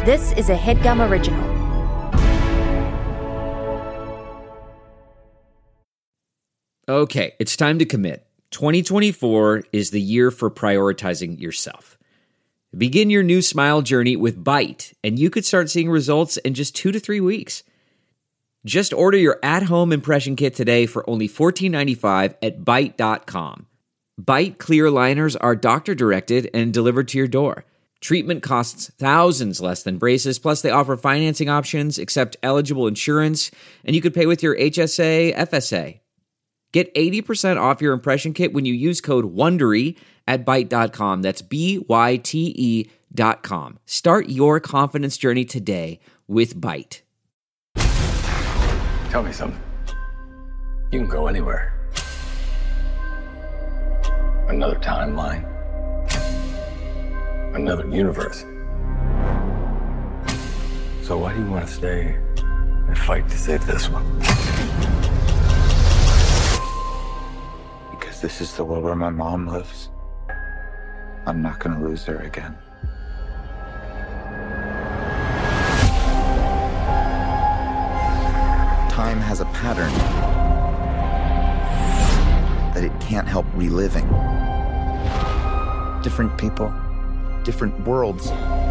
This is a HeadGum original. Okay, it's time to commit. 2024 is the year for prioritizing yourself. Begin your new smile journey with Byte, and you could start seeing results in just 2 to 3 weeks. Just order your at-home impression kit today for only $14.95 at Byte.com. Byte clear liners are doctor-directed and delivered to your door. Treatment costs thousands less than braces, plus they offer financing options, accept eligible insurance, and you could pay with your HSA, FSA. Get 80% off your impression kit when you use code WONDERY at Byte.com. That's BYTE.com. Start your confidence journey today with Byte. Tell me something. You can go anywhere. Another timeline. Another universe. So why do you want to stay and fight to save this one? Because this is the world where my mom lives. I'm not gonna lose her again. Time has a pattern that it can't help reliving. Different people, different worlds,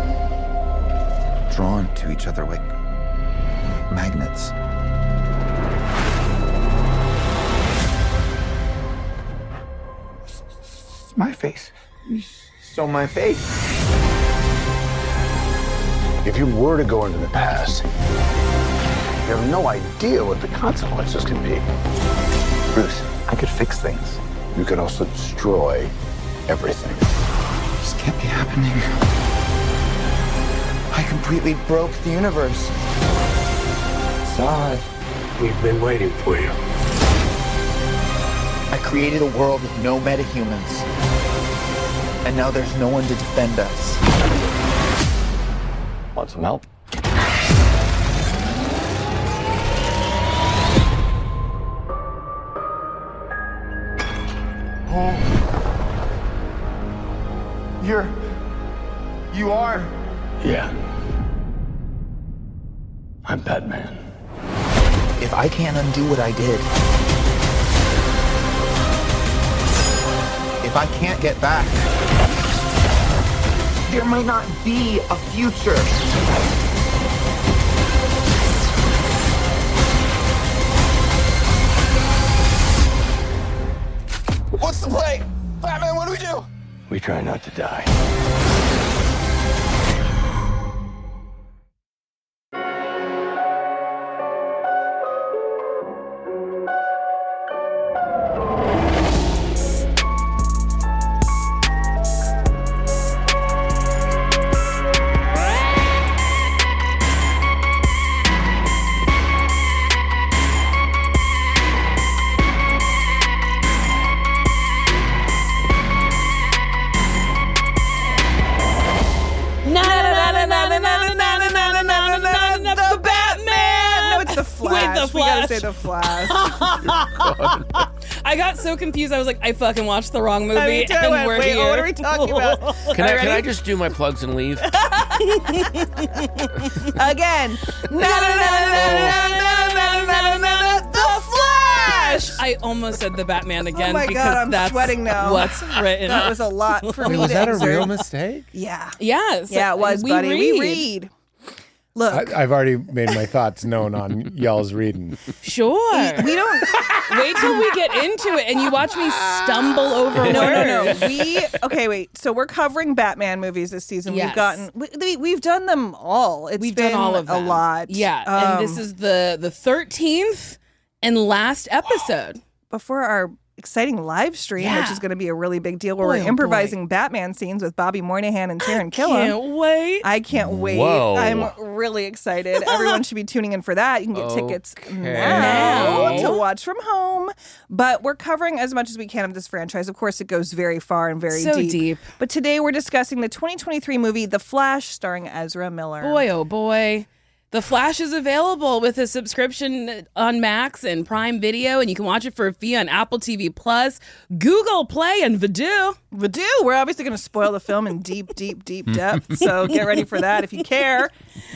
drawn to each other like magnets. It's my face. You stole my face. If you were to go into the past, you have no idea what the consequences can be. Bruce, I could fix things. You could also destroy everything. This can't be happening. I completely broke the universe. Zod, we've been waiting for you. I created a world with no metahumans. And now there's no one to defend us. Want some help? You are? Yeah. I'm Batman. If I can't undo what I did, if I can't get back, there might not be a future. What's the play? Batman, what do we do? We try not to die. The Flash. I got so confused. I was like, I fucking watched the wrong movie. Wait, what are we talking about? Can I just do my plugs and leave? Again. The Flash. I almost said the Batman again. Oh my because God, I'm that's sweating now. What's written? That was a lot for me. Was to that a exert. real mistake? Yeah. Yes. Yeah, it was, buddy. We read. Look. I've already made my thoughts known on y'all's reading. Sure. We don't. Wait till we get into it and you watch me stumble over words. No. Okay, wait. So we're covering Batman movies this season. Yes. We've done them all. We've done all of them. A lot. Yeah. And this is the 13th and last episode. Before our exciting live stream, Yeah. which is going to be a really big deal, where Boy, we're oh improvising Batman scenes with Bobby Moynihan and Taron Killam. Can't wait. I can't wait. Whoa. I'm really excited. Everyone should be tuning in for that. You can get tickets now Now. to watch from home. But we're covering as much as we can of this franchise. Of course, it goes very far and very So deep. But today we're discussing the 2023 movie The Flash, starring Ezra Miller. Boy, oh boy. The Flash is available with a subscription on Max and Prime Video, and you can watch it for a fee on Apple TV Plus, Google Play, and Vudu. Vudu. We're obviously going to spoil the film in deep depth, so get ready for that if you care.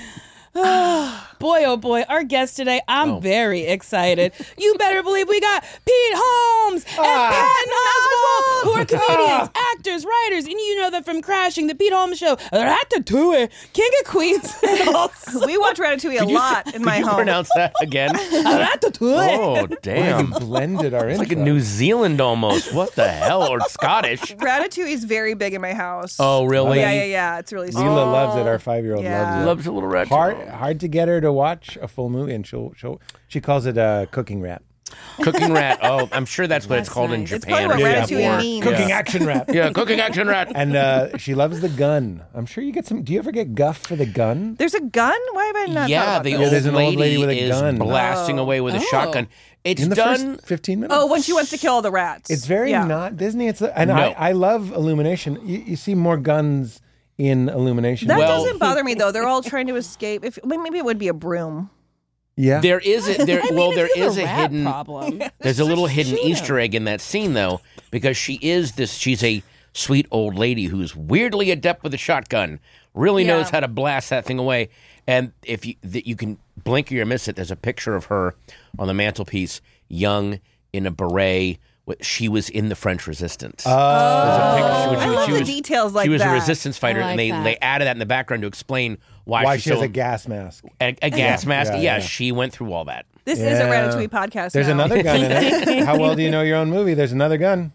Boy, oh boy, our guest today, I'm very excited. You better believe we got Pete Holmes and Patton Oswalt, who are comedians, actors, writers, and you know them from Crashing, The Pete Holmes Show, Ratatouille, King of Queens. We watch Ratatouille a lot in my Could you home. pronounce that again? Ratatouille. Oh, damn. You blended our It's intro. like a New Zealand almost. What the hell? Or Scottish. Ratatouille is very big in my house. Oh, really? Yeah. It's really sweet. Mila loves it. Our 5-year-old Yeah. loves it. Loves a little retro. Hard to get her to watch a full movie, and she calls it a cooking rat. Cooking rat. Oh, I'm sure that's what it's That's called in nice. It's Japan. probably what Yeah. Ratatouille Yeah. means. Cooking action rat. Yeah, cooking action rat. And she loves the gun. I'm sure you get some. Do you ever get guff for the gun? There's a gun? Why have I not thought Yeah, about the this? old there's an old lady with a is gun. blasting away with a shotgun. It's In the done. first 15 minutes. Oh, when she wants to kill all the rats. It's very Yeah. not Disney. And No. I love Illumination. You see more guns in Illumination. That Well- doesn't bother me, though. They're all trying to escape. Maybe it would be a broom. yeah. There is a there. I mean, well, if there you have is a rat hidden. problem. There's a little hidden shoot Easter egg in that scene, though, because she's a sweet old lady who's weirdly adept with a shotgun, really Yeah. knows how to blast that thing away. And if you can blink or you miss it, there's a picture of her on the mantelpiece, young in a beret. She was in the French Resistance. There's a picture. I love the details like She was that. a resistance fighter, I like and that. they added that in the background to explain Why she's she has so- a gas mask. a gas mask. Yeah, Yeah, yeah. she went through all that. This is a Yeah. Ratatouille podcast There's now. another gun in it. How well do you know your own movie? There's another gun.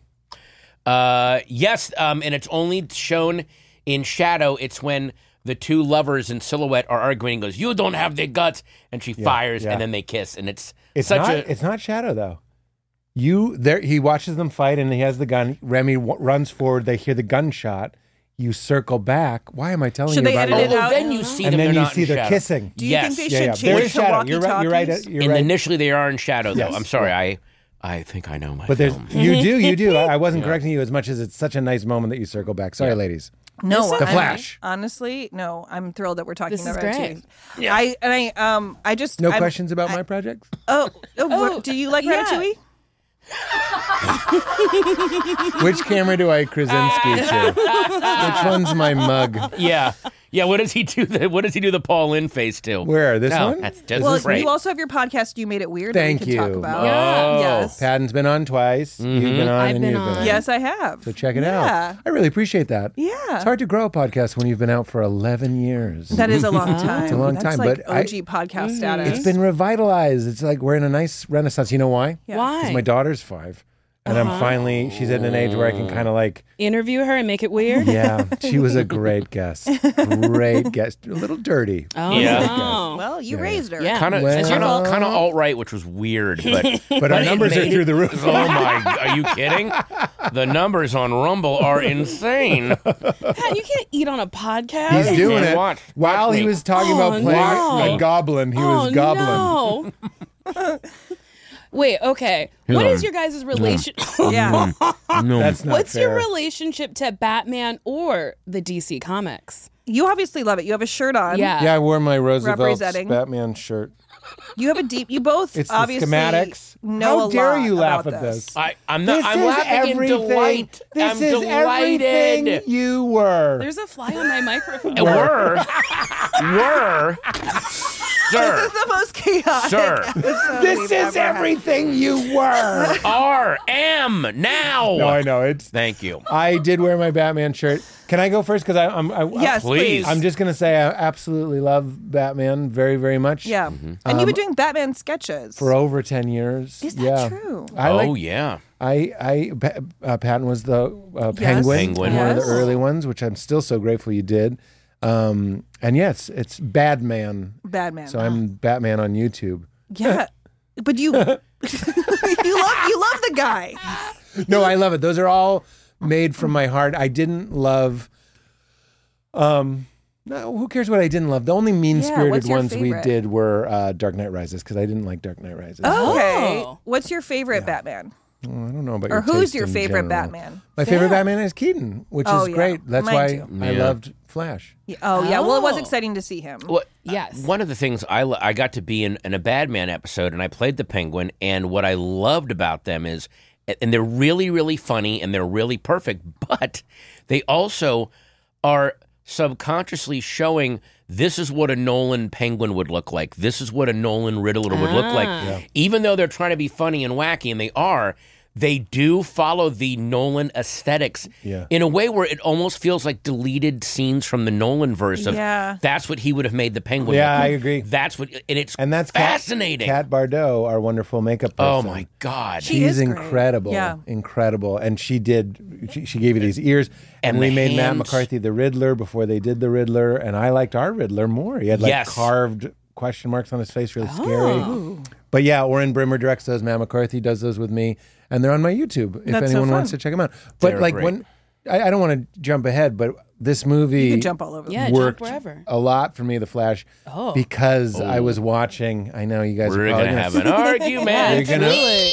Yes, and it's only shown in shadow. It's when the two lovers in silhouette are arguing. Goes, "You don't have the guts," and she fires, yeah. and then they kiss, and it's It's such not. a. It's not Shadow though. He watches them fight, and he has the gun. Remy runs forward. They hear the gunshot. You circle back. Why am I telling Should you they about edit it? it out? then you see And them. then they're you not see in they're shadow. kissing. Do you Yes. think they Yeah, should yeah. There change is to shadow. You're right. You're right. walkie-talkies? You're And right. initially they are in shadow, though. Yes. I'm sorry. I think I know my But there's film. you do. I wasn't correcting you as much as it's such a nice moment that you circle back. Sorry, ladies. No, The I'm- Flash. Honestly, no. I'm thrilled that we're talking This about is Ratatouille. great. I just No I'm- questions about my projects? Do you like yeah. Ratatouille? Which camera do I Krasinski to? Which one's my mug? Yeah. What does he do? What does he do the Paul Lynn face to? Where? This No, one? That's just Well, great. you also have your podcast. You made it weird. Thank that we can you. Talk about. Oh. Yeah. Yes. Patton's been on twice. You've been on, I've and been you've on. been on. Yes, I have. So check it Yeah. out. I really appreciate that. Yeah. It's hard to grow a podcast when you've been out for 11 years. That is a long time. It's a long That's time, like but I- OG podcast status. It's been revitalized. It's like we're in a nice renaissance. You know why? Yeah. Why? Because my daughter's 5. And I'm finally, she's at an age where I can kind of like, Interview her and make it weird? yeah, she was a great guest. Great guest. A little dirty. Oh, Yeah. no. Well, you raised her. Yeah. Kind of Well- alt-right, which was weird, but But our it numbers are made through it- the roof. Oh my! Are you kidding? The numbers on Rumble are insane. Pat, you can't eat on a podcast. He's doing And it. watch. While Watch he me. was talking about playing no. a goblin, he was goblin. No. Wait, okay. What is your guys' relation? Yeah. That's not What's fair. your relationship to Batman or the DC Comics? You obviously love it. You have a shirt on. Yeah. Yeah, I wore my Roosevelt Representing. Batman shirt. You have a deep. You both It's the obviously schematics. know How a dare lot you laugh about at this? I'm not. This I'm is laughing in everything. delight. This I'm is delighted. everything you were. There's a fly on my microphone. Were, This sir, is the most chaotic. sir, episode This we've is ever had. everything you were. am now. No, I know. It's. Thank you. I did wear my Batman shirt. Can I go first? Because Yes, Please. I'm just gonna say I absolutely love Batman very, very much. Yeah. And you've been doing Batman sketches. For over 10 years. Is that yeah. true? I Oh like. yeah. Patton was the Penguin, Penguin. one of the Yes. early ones, which I'm still so grateful you did. And yes, it's Badman. Batman. So I'm Batman on YouTube. Yeah. But you you love the guy. No, I love it. Those are all made from my heart. I didn't love. No, who cares what I didn't love? The only mean-spirited what's your ones we favorite? did were Dark Knight Rises because I didn't like Dark Knight Rises. Okay. Oh. What's your favorite Batman? I don't know about Or your who's taste your in favorite general. Batman? My favorite Batman is Keaton, which Oh, is yeah. great. That's Mine why too. I Yeah. loved Flash. Oh, yeah. Well, it was Oh. exciting to see him. Well, Yes. One of the things I got to be in a Batman episode, and I played the Penguin, and what I loved about them is, and they're really, really funny, and they're really perfect, but they also are subconsciously showing this is what a Nolan Penguin would look like. This is what a Nolan Riddler would look like. Even though they're trying to be funny and wacky, and they do follow the Nolan aesthetics in a way where it almost feels like deleted scenes from the Nolan verse of that's what he would have made the Penguin Yeah, look like. I agree. That's what, and that's fascinating. Kat Bardot, our wonderful makeup person. Oh my God. She is She's great. incredible. Yeah. Incredible. And she gave you these ears. And And we the made Matt hands. McCarthy the Riddler before they did the Riddler. And I liked our Riddler more. He had carved question marks on his face, really scary. But yeah, Oren Brimmer directs those. Matt McCarthy does those with me. And they're on my YouTube if That's so anyone fun. wants to check them out. But They're like great. when I don't want to jump ahead, but this movie You can jump all over. Yeah, jump worked wherever. a lot for me, The Flash, because I was watching. I know you guys We're are going probably to have an argument. You're gonna,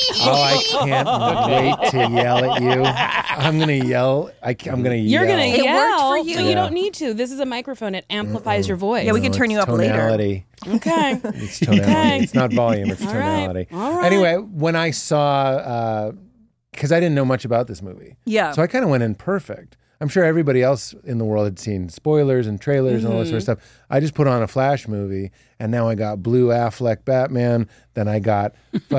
I can't wait to yell at you. I'm gonna yell. I'm gonna yell. You're going to It yell, worked for you. but you don't need to. This is a microphone. It amplifies your voice. Yeah, we can turn you up later. tonality. Okay. It's tonality. Okay. It's not volume. It's All right. tonality. All right. Anyway, when I saw, because I didn't know much about this movie, Yeah. so I kind of went in perfect. I'm sure everybody else in the world had seen spoilers and trailers and all this sort of stuff. I just put on a Flash movie, and now I got Blue Affleck Batman. Then I got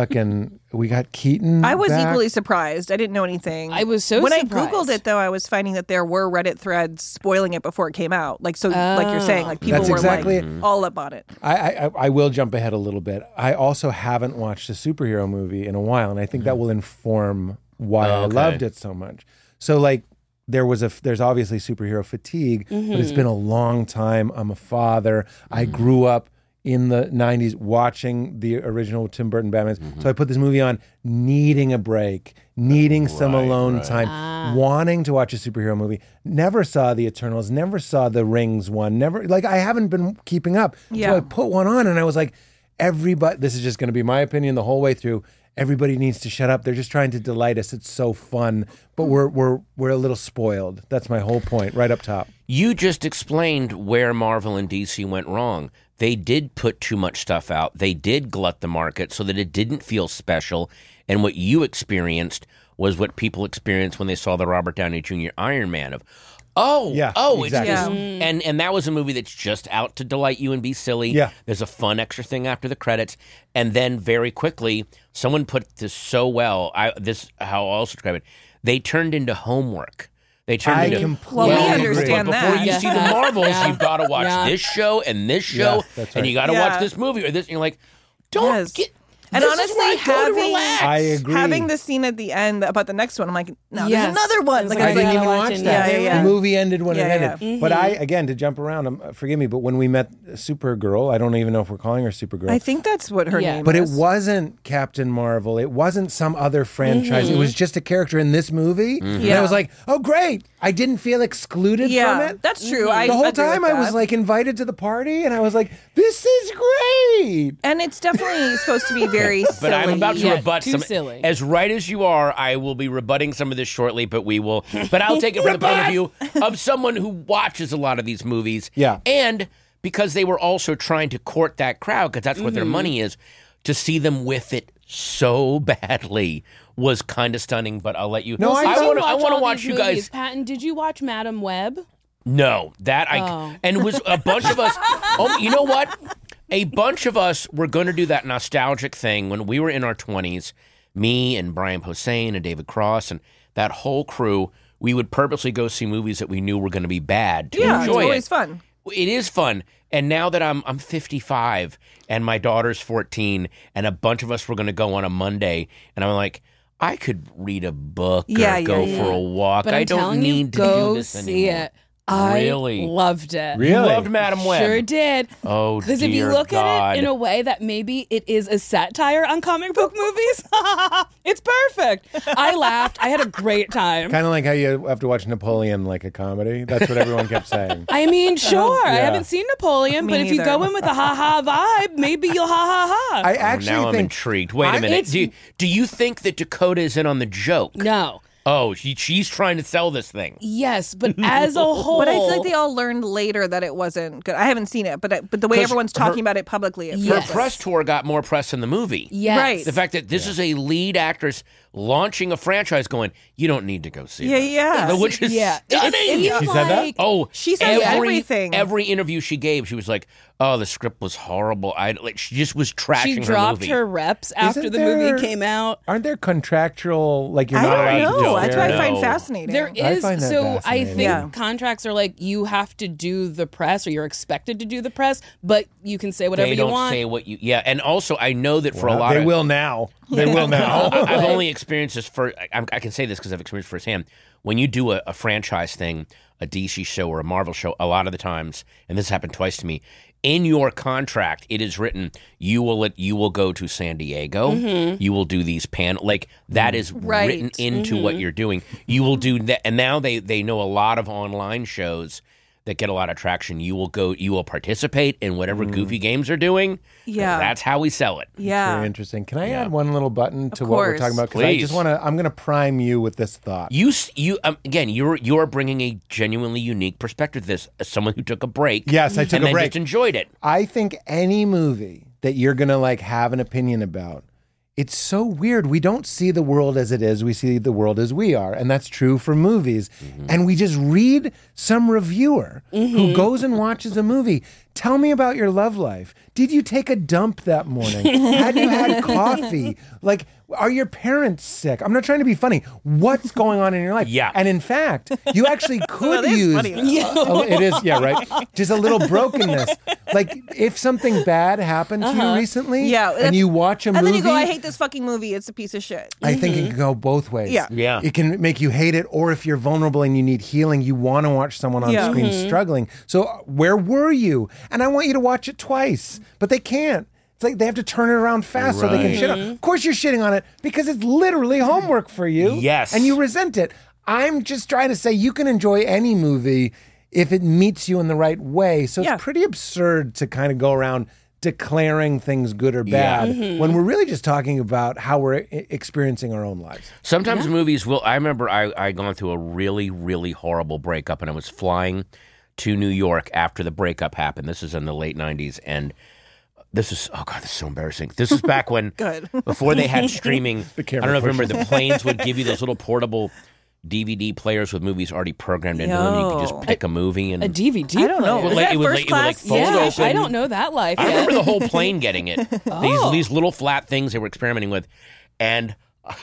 we got Keaton. I was back. equally surprised. I didn't know anything. I was so when surprised. I Googled it, though, I was finding that there were Reddit threads spoiling it before it came out. Like like you're saying, like people That's were exactly like it. all up on it. I will jump ahead a little bit. I also haven't watched a superhero movie in a while, and I think that will inform why I Okay. loved it so much. So like there's obviously superhero fatigue, but it's been a long time. I'm a father. I grew up in the 90s watching the original Tim Burton Batman. So I put this movie on needing a break, needing some alone time, wanting to watch a superhero movie. Never saw The Eternals, never saw the Rings one, never, like I haven't been keeping up. Yeah. So I put one on and I was like, everybody, this is just going to be my opinion the whole way through. Everybody needs to shut up. They're just trying to delight us. It's so fun, but we're a little spoiled. That's my whole point, right up top. You just explained where Marvel and DC went wrong. They did put too much stuff out. They did glut the market so that it didn't feel special. And what you experienced was what people experienced when they saw the Robert Downey Jr. Iron Man of, exactly. it's just, and that was a movie that's just out to delight you and be silly. Yeah. There's a fun extra thing after the credits. And then very quickly, someone put this so well, how I'll describe it, they turned into homework. They turned into completely Well, we agree. understand but before that. you see the Marvels, you've got to watch this show and this show, Yeah, that's and right. you got to Yeah. watch this movie or this. And you're like, don't Yes. get. And this honestly, is where I go to having- relax. I agree. Having the scene at the end about the next one, I'm like, no, Yes. there's another one. It's Like, like, I I was didn't like, even gotta watch watch it that. now. Yeah, yeah. The movie ended when Yeah, it yeah. ended. But again, to jump around, forgive me, but when we met Supergirl, I don't even know if we're calling her Supergirl. I think that's what her Yeah. name But it is. wasn't Captain Marvel. It wasn't some other franchise. It was just a character in this movie. And I Yeah. was like, oh, great. I didn't feel excluded Yeah, from it. that's true. I The whole agree with time I was that. like invited to the party and I was like, this is great. And it's definitely supposed to be very silly. But I'm about to Yeah, rebut too some. silly. As right as you are, I will be rebutting some of this shortly. But we will. But I'll take it from the point of view of someone who watches a lot of these movies. Yeah. And because they were also trying to court that crowd, because that's what their money is, to see them with it so badly was kind of stunning. But I'll let you. No, I Since want to all watch these you movies, guys. Patton, did you watch Madam Web? No, that and it was a bunch of us. Oh, you know what? A bunch of us were going to do that nostalgic thing when we were in our 20s. Me and Brian Posehn and David Cross and that whole crew. We would purposely go see movies that we knew were going to be bad to Yeah, it's enjoy always it. fun. It is fun. And now that I'm 55 and my daughter's 14 and a bunch of us were going to go on a Monday and I'm like, I could read a book or Yeah, go yeah, for a walk. But I I'm don't telling need you, to go do this see anymore. it. Really? I loved it. Really? You loved Madam Web. Sure did. Oh, Because if you dear look at God. it in a way that maybe it is a satire on comic book movies, it's perfect. I laughed. I had a great time. Kind of like how you have to watch Napoleon like a comedy. That's what everyone kept saying. I mean, sure. I Yeah. haven't seen Napoleon, Me but if you neither. go in with a ha-ha vibe, maybe you'll ha-ha-ha. I actually now I'm think intrigued. Wait a minute. it's- Do you think that Dakota is in on the joke? No. Oh, she's trying to sell this thing. Yes, but as a whole. But I feel like they all learned later that it wasn't good. I haven't seen it, but the way 'Cause everyone's talking about it publicly, it Her feels Yes. press tour got more press than the movie. Yes. Right. The fact that this is a lead actress launching a franchise going, you don't need to go see Yeah, this. yeah. Which is Yeah. stunning. It feels She said that? like- Oh, She says everything. Every interview she gave, she was like, "Oh, the script was horrible." She just was trashing She her dropped movie. her reps after Isn't the there- movie came out. aren't there contractual like you're I not allowed don't to know. That's what I find No. fascinating. There I is, find that so I fascinating. think Yeah. contracts are like you have to do the press or you're expected to do the press, but you can say whatever They you don't want. say what you. Yeah, and also I know that for a Well, lot they of will now. They will now. I've only experienced this I can say this because I've experienced firsthand. When you do a franchise thing, a DC show or a Marvel show, a lot of the times, and this happened twice to me, in your contract it is written you will go to San Diego, you will do these that is Right. written into what you're doing. You will do that, and now they know a lot of online shows that get a lot of traction. You will participate in whatever goofy games they're doing. Yeah. That's how we sell it. yeah. Very interesting. Can I add one little button to what we're course. talking about? Because I Please. just want to. I'm going to prime you with this thought. You again. You're bringing a genuinely unique perspective to this as someone who took a break. Yes, I took and a then break. just enjoyed it. I think any movie that you're going to like have an opinion about, it's so weird. We don't see the world as it is. We see the world as we are. And that's true for movies. And we just read some reviewer who goes and watches a movie. Tell me about your love life. Did you take a dump that morning? Had you had coffee? Like, are your parents sick? I'm not trying to be funny. What's going on in your life? Yeah. And in fact, you actually could it is use funny, though. it is, yeah, right. Just a little brokenness. Like if something bad happened to you recently, Yeah, and that's- you watch a And movie, then you go, I hate this fucking movie. It's a piece of shit. I think it can go both ways. Yeah. Yeah. It can make you hate it, or if you're vulnerable and you need healing, you want to watch someone on Yeah. screen struggling. So where were you? And I want you to watch it twice, but they can't. It's like they have to turn it around fast so they can Right. shit on. Of course you're shitting on it because it's literally homework for you. Yes. And you resent it. I'm just trying to say you can enjoy any movie if it meets you in the right way. So Yeah. it's pretty absurd to kind of go around declaring things good or bad when we're really just talking about how we're experiencing our own lives. Sometimes movies will. I remember I gone through a really, really horrible breakup, and I was flying to New York after the breakup happened. This is in the late 90s, and this is, oh God, this is so embarrassing. This is back when, Good. before they had streaming. I camera don't know if you remember, the planes would give you those little portable DVD players with movies already programmed into them. You could just Yo. pick a movie and A DVD I don't know. player. Was like- that it would first like- it would like class? fold Yeah, open. I don't know that life I yet. remember the whole plane getting it. These little flat things they were experimenting with, and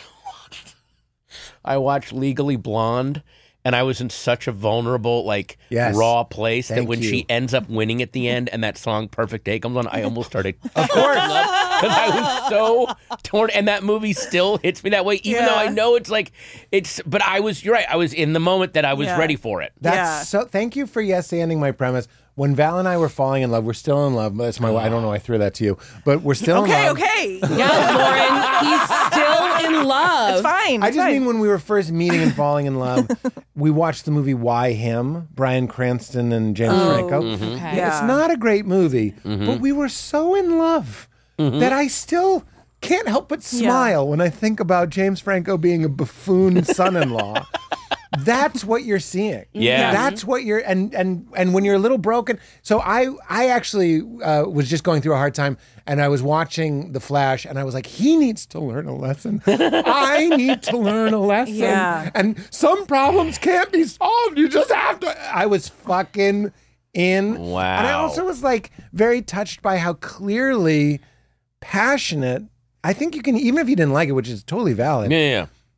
I watched Legally Blonde, and I was in such a vulnerable, Yes. raw place that Thank when you. she ends up winning at the end, and that song "Perfect Day" comes on, I almost started. Of course, because I was so torn, and that movie still hits me that way, even though I Yeah. know it's. But I was. You're right. I was in the moment that I was Yeah. ready for it. That's Yeah. so. Thank you for yes-anding my premise. When Val and I were falling in love, we're still in love. That's my. I don't know. I threw that to you, but we're still in Okay, love. okay. Yeah, Lauren, he's still in love. It's fine. I It's just fine. mean when we were first meeting and falling in love, we watched the movie Why Him, Bryan Cranston and James Franco. Okay. Yeah. It's not a great movie, but we were so in love that I still can't help but smile when I think about James Franco being a buffoon son-in-law. That's what you're seeing. Yeah. That's what you're and when you're a little broken. So I actually was just going through a hard time and I was watching The Flash and I was like, he needs to learn a lesson. I need to learn a lesson. Yeah. And some problems can't be solved. You just have to. I was fucking in. Wow. And I also was like very touched by how clearly passionate. I think you can, even if you didn't like it, which is totally valid. Yeah.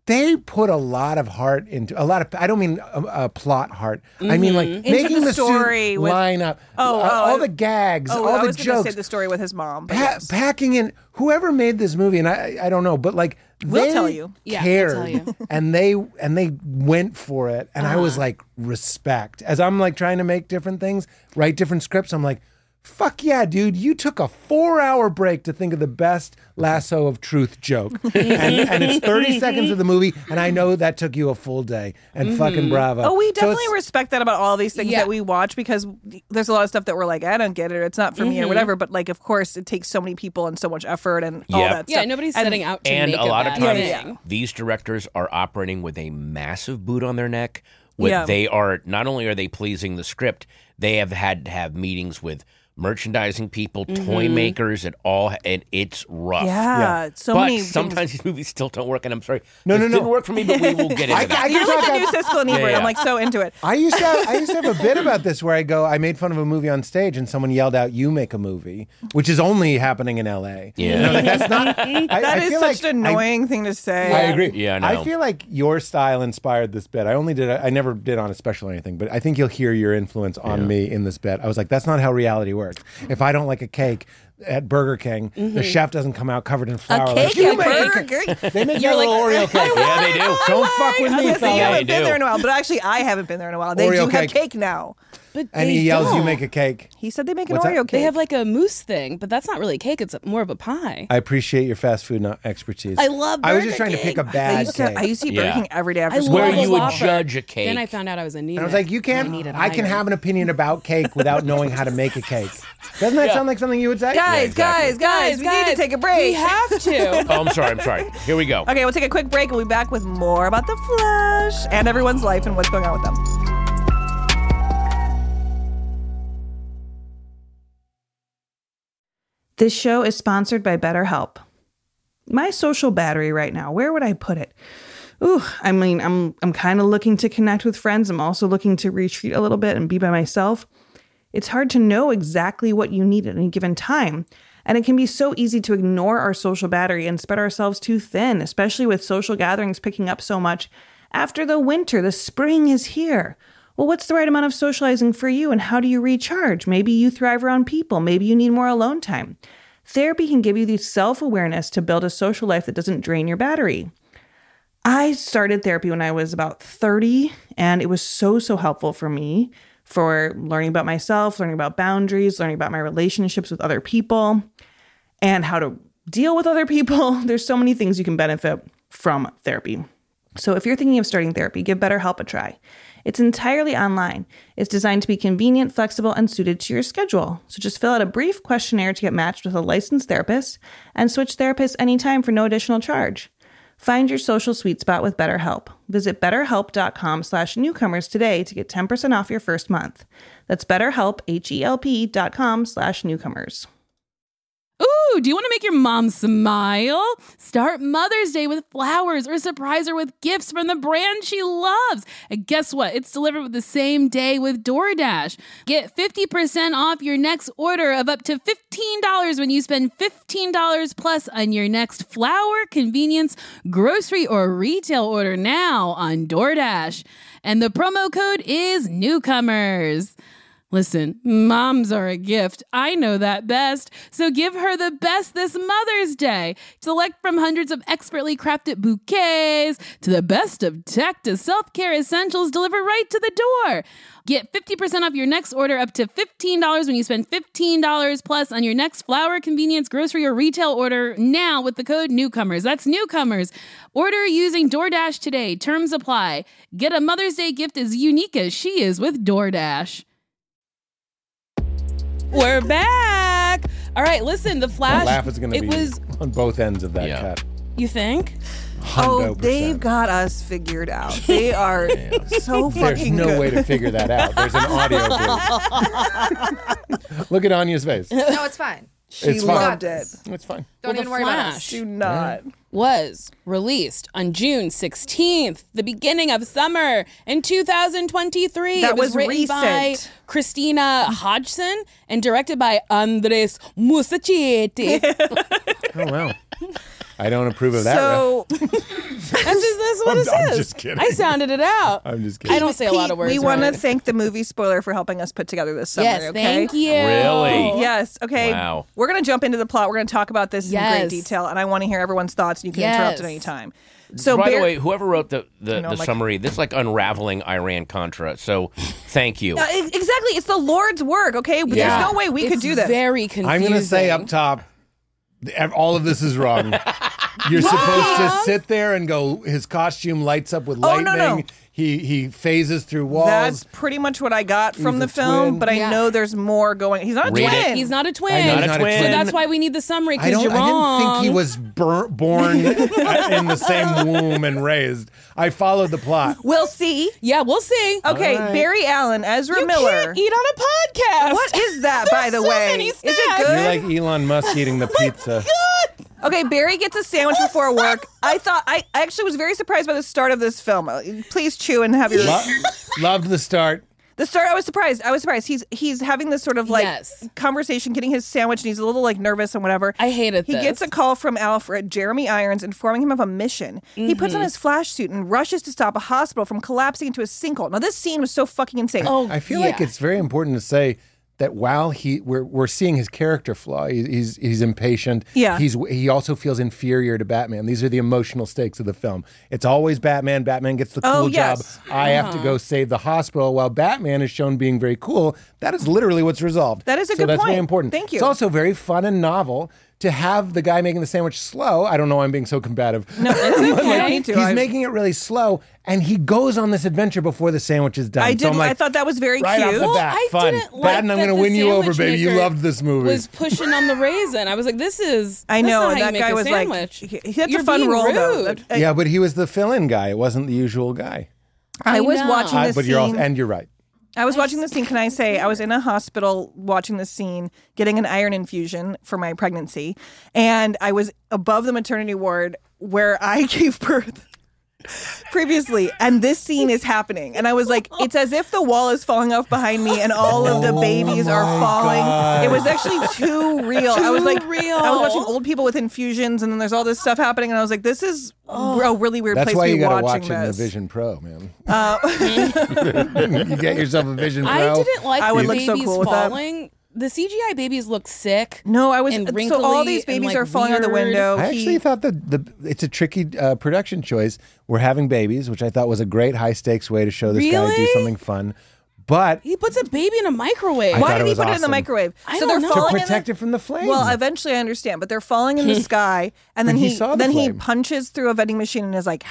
they put a lot of heart into I don't mean a plot heart. I mean like making the story suit with, line up, all the gags, all I the was gonna jokes. say the story with his mom. But yes. Packing in whoever made this movie, and I don't know, but like We'll they tell you. Yeah, cared, we'll tell you. and they went for it, and I was like respect. As I'm like trying to make different things, write different scripts, I'm like, fuck yeah, dude! You took a 4-hour break to think of the best lasso of truth joke, and it's 30 seconds of the movie, and I know that took you a full day. And fucking bravo! Oh, we So definitely it's- respect that about all these things Yeah. that we watch, because there's a lot of stuff that we're like, I don't get it, it's not for me or whatever. But like, of course, it takes so many people and so much effort and all Yep. that Yeah, stuff. nobody's And- setting out to And make a lot bad of times, thing. these directors are operating with a massive boot on their neck. Yeah. They are not only are they pleasing the script, they have had to have meetings with merchandising people, toy makers, and it's rough. Yeah, so but many sometimes these movies still don't work, and I'm sorry, No, this no, no. didn't work for me, but we will get into that. I You're can like talk the new about- Siskel and Ebert. Yeah. I'm like so into it. I used to have a bit about this where I made fun of a movie on stage and someone yelled out, "You make a movie," which is only happening in LA. Yeah. And I was like, that's not. That is feel such like an annoying thing to say. I agree. Yeah, I know. I feel like your style inspired this bit. I never did on a special or anything, but I think you'll hear your influence on me in this bit. I was like, that's not how reality works. If I don't like a cake at Burger King, the chef doesn't come out covered in flour. A like, cake "You at make a Burger cake." King? They make that little Oreo cake. Yeah, they do. Don't fuck with I was me, gonna say, you fella. haven't They been do. there in a while, but actually, I haven't been there in a while. They Oreo do have cake. cake now. But And they he yells, don't. "You make a cake." He said they make an What's that? Oreo cake. They have like a mousse thing, but that's not really cake. It's more of a pie. I appreciate your fast food expertise. I love I was Burger just trying to pick King. a bad cake. I used to eat Burger Yeah. King every day after I school. Where love you a would Whopper. judge a cake. Then I found out I was anemic. And I was like, you can't. I can have an opinion about cake without knowing how to make a cake. Doesn't that sound like something you would say? Guys, exactly. guys, we need to take a break. We have to. Oh, I'm sorry. Here we go. Okay, we'll take a quick break. We'll be back with more about the Flash and everyone's life and what's going on with them. This show is sponsored by BetterHelp. My social battery right now, where would I put it? Ooh, I mean, I'm kind of looking to connect with friends. I'm also looking to retreat a little bit and be by myself. It's hard to know exactly what you need at any given time. And it can be so easy to ignore our social battery and spread ourselves too thin, especially with social gatherings picking up so much. After the winter, the spring is here. Well, what's the right amount of socializing for you, and how do you recharge? Maybe you thrive around people. Maybe you need more alone time. Therapy can give you the self-awareness to build a social life that doesn't drain your battery. I started therapy when I was about 30, and it was so helpful for me for learning about myself, learning about boundaries, learning about my relationships with other people, and how to deal with other people. There's so many things you can benefit from therapy. So if you're thinking of starting therapy, give BetterHelp a try. It's entirely online. It's designed to be convenient, flexible, and suited to your schedule. So just fill out a brief questionnaire to get matched with a licensed therapist and switch therapists anytime for no additional charge. Find your social sweet spot with BetterHelp. Visit betterhelp.com/newcomers today to get 10% off your first month. That's BetterHelp, HELP.com/newcomers. Ooh, do you want to make your mom smile? Start Mother's Day with flowers or surprise her with gifts from the brand she loves. And guess what? It's delivered with the same day with DoorDash. Get 50% off your next order of up to $15 when you spend $15 plus on your next flower, convenience, grocery, or retail order now on DoorDash. And the promo code is Newcomers. Listen, moms are a gift. I know that best. So give her the best this Mother's Day. Select from hundreds of expertly crafted bouquets to the best of tech to self-care essentials delivered right to the door. Get 50% off your next order up to $15 when you spend $15 plus on your next flower, convenience, grocery, or retail order now with the code Newcomers. That's Newcomers. Order using DoorDash today. Terms apply. Get a Mother's Day gift as unique as she is with DoorDash. We're back. All right, listen, the Flash. The laugh is going to be on both ends of that cut. You think? 100%. They've got us figured out. They are so There's fucking no good. way to figure that out. There's an audio glitch. Look at Anya's face. No, it's fine. She It's fine. loved it. It's fine. Don't Well, even The worry about Flash. us. Do not. Was released on June 16th, the beginning of summer in 2023. That It was was written by recent. Christina Hodgson and directed by Andres Muschietti. Oh, wow. I don't approve of that. So That's what it I'm says. just kidding. I sounded it out. I'm just kidding. I don't say a lot of words. we want to right? thank the movie spoiler for helping us put together this summary. Yes, okay? thank you. Really? Yes. Okay. Wow. We're going to jump into the plot. We're going to talk about this in great Yes. detail, and I want to hear everyone's thoughts. And you can interrupt at any time. So, By the Bear- way, whoever wrote the like- summary, this is like unraveling Iran-Contra. So thank you. exactly, it's the Lord's work. Okay, but Yeah. there's no way we could do this. Very confusing. I'm going to say up top, all of this is wrong. You're supposed to sit there and go, his costume lights up with Oh, lightning. no. He phases through walls. That's pretty much what I got from He's the a film, twin. but I Yeah. know there's more going. He's not a Read it. twin. He's not a twin. I know he's Not a not twin. So that's why we need the summary, I because you're wrong. didn't think he was born in the same womb and raised. I followed the plot. We'll see. Yeah, we'll see. Okay, All right. Barry Allen, Ezra You Miller. can't eat on a podcast. What is that, by the There's so way? many Is it snacks. good? You're like Elon Musk eating the pizza. Okay, Barry gets a sandwich before work. I actually was very surprised by the start of this film. Please chew and have your Loved the start. the start. I was surprised. He's having this sort of like Yes. conversation, getting his sandwich, and he's a little like nervous and whatever. I hated He this. gets a call from Alfred, Jeremy Irons, informing him of a mission. He puts on his flash suit and rushes to stop a hospital from collapsing into a sinkhole. Now, this scene was so fucking insane. Oh, I feel yeah. like it's very important to say that while we're seeing his character flaw, he's impatient. Yeah. He also feels inferior to Batman. These are the emotional stakes of the film. It's always Batman. Batman gets the cool Oh, job. yes. I have to go save the hospital. While Batman is shown being very cool. That is literally what's resolved. That is a so good that's very point. important. Thank you. It's also very fun and novel to have the guy making the sandwich slow. I don't know why I'm being so combative. No, it's okay. Me too. He's making it really slow, and he goes on this adventure before the sandwich is done. I So did. I'm like, I thought that was very right cute. off the Well, bat, I fun. didn't like Batten, I'm that going to the win you over, sandwich baby. You maker loved this movie. Was pushing on the raisin. I was like, this is. I that's know, not and how that you guy make was a like, sandwich. that's You're a fun being role, rude. though. Yeah, but he was the fill-in guy. It wasn't the usual guy. I was know. watching this But scene. you're right. I was watching the scene. Can I say I was in a hospital watching this scene, getting an iron infusion for my pregnancy, and I was above the maternity ward where I gave birth previously, and this scene is happening, and I was like, it's as if the wall is falling off behind me, and all of the babies are falling. God. It was actually too real. I was like, real. I was watching old people with infusions, and then there's all this stuff happening, and I was like, this is a really weird That's place why to you be got to watching watch it in the this. Vision Pro, man. You get yourself a Vision Pro. I didn't like I would the look so babies cool with that. falling. The CGI babies look sick. No, I was and so all wrinkly these babies and, like, are falling out the weird. window. I actually thought that it's a tricky production choice. We're having babies, which I thought was a great high stakes way to show this guy do Really? something fun. But He puts a baby in a microwave. I Why thought did it he was put it in the awesome. microwave? I So don't they're know. to falling protect in it from the flame. Well, eventually I understand, but they're falling in the sky, and then But he saw the then he flame. punches through a vending machine and is like,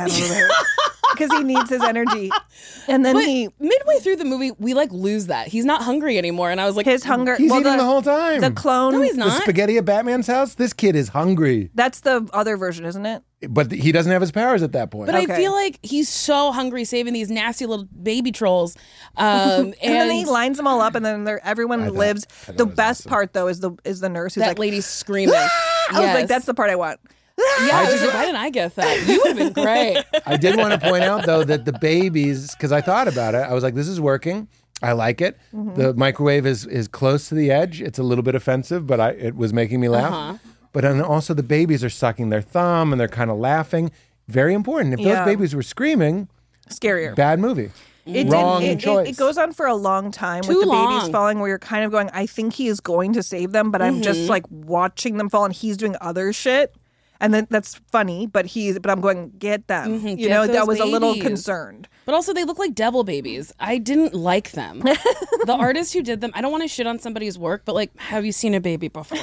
because he needs his energy, and then But he midway through the movie, we like lose that. He's not hungry anymore, and I was like, his hunger. He's eating the whole time. The clone. No, he's The not. spaghetti at Batman's house? This kid is hungry. That's the other version, isn't it? But he doesn't have his powers at that point. But Okay. I feel like he's so hungry saving these nasty little baby trolls. And then he lines them all up, and then everyone lives. I thought The it was best awesome. part, though, is the nurse who's that like, lady's screaming. I was like, that's the part I want. Yeah, I was like, why didn't I get that? You would have been great. I did want to point out, though, that the babies, because I thought about it, I was like, this is working. I like it. Mm-hmm. The microwave is close to the edge. It's a little bit offensive, but it was making me laugh. But then also the babies are sucking their thumb and they're kind of laughing. Very important. If Yeah. those babies were screaming, Scarier. bad movie. It Wrong did, choice. It goes on for a long time Too with the babies long. falling, where you're kind of going, I think he is going to save them, but I'm just like watching them fall, and he's doing other shit. And then that's funny, but I'm going, get them. You get know, I those was a little babies. concerned. But also, they look like devil babies. I didn't like them. The artist who did them, I don't want to shit on somebody's work, but like, have you seen a baby before?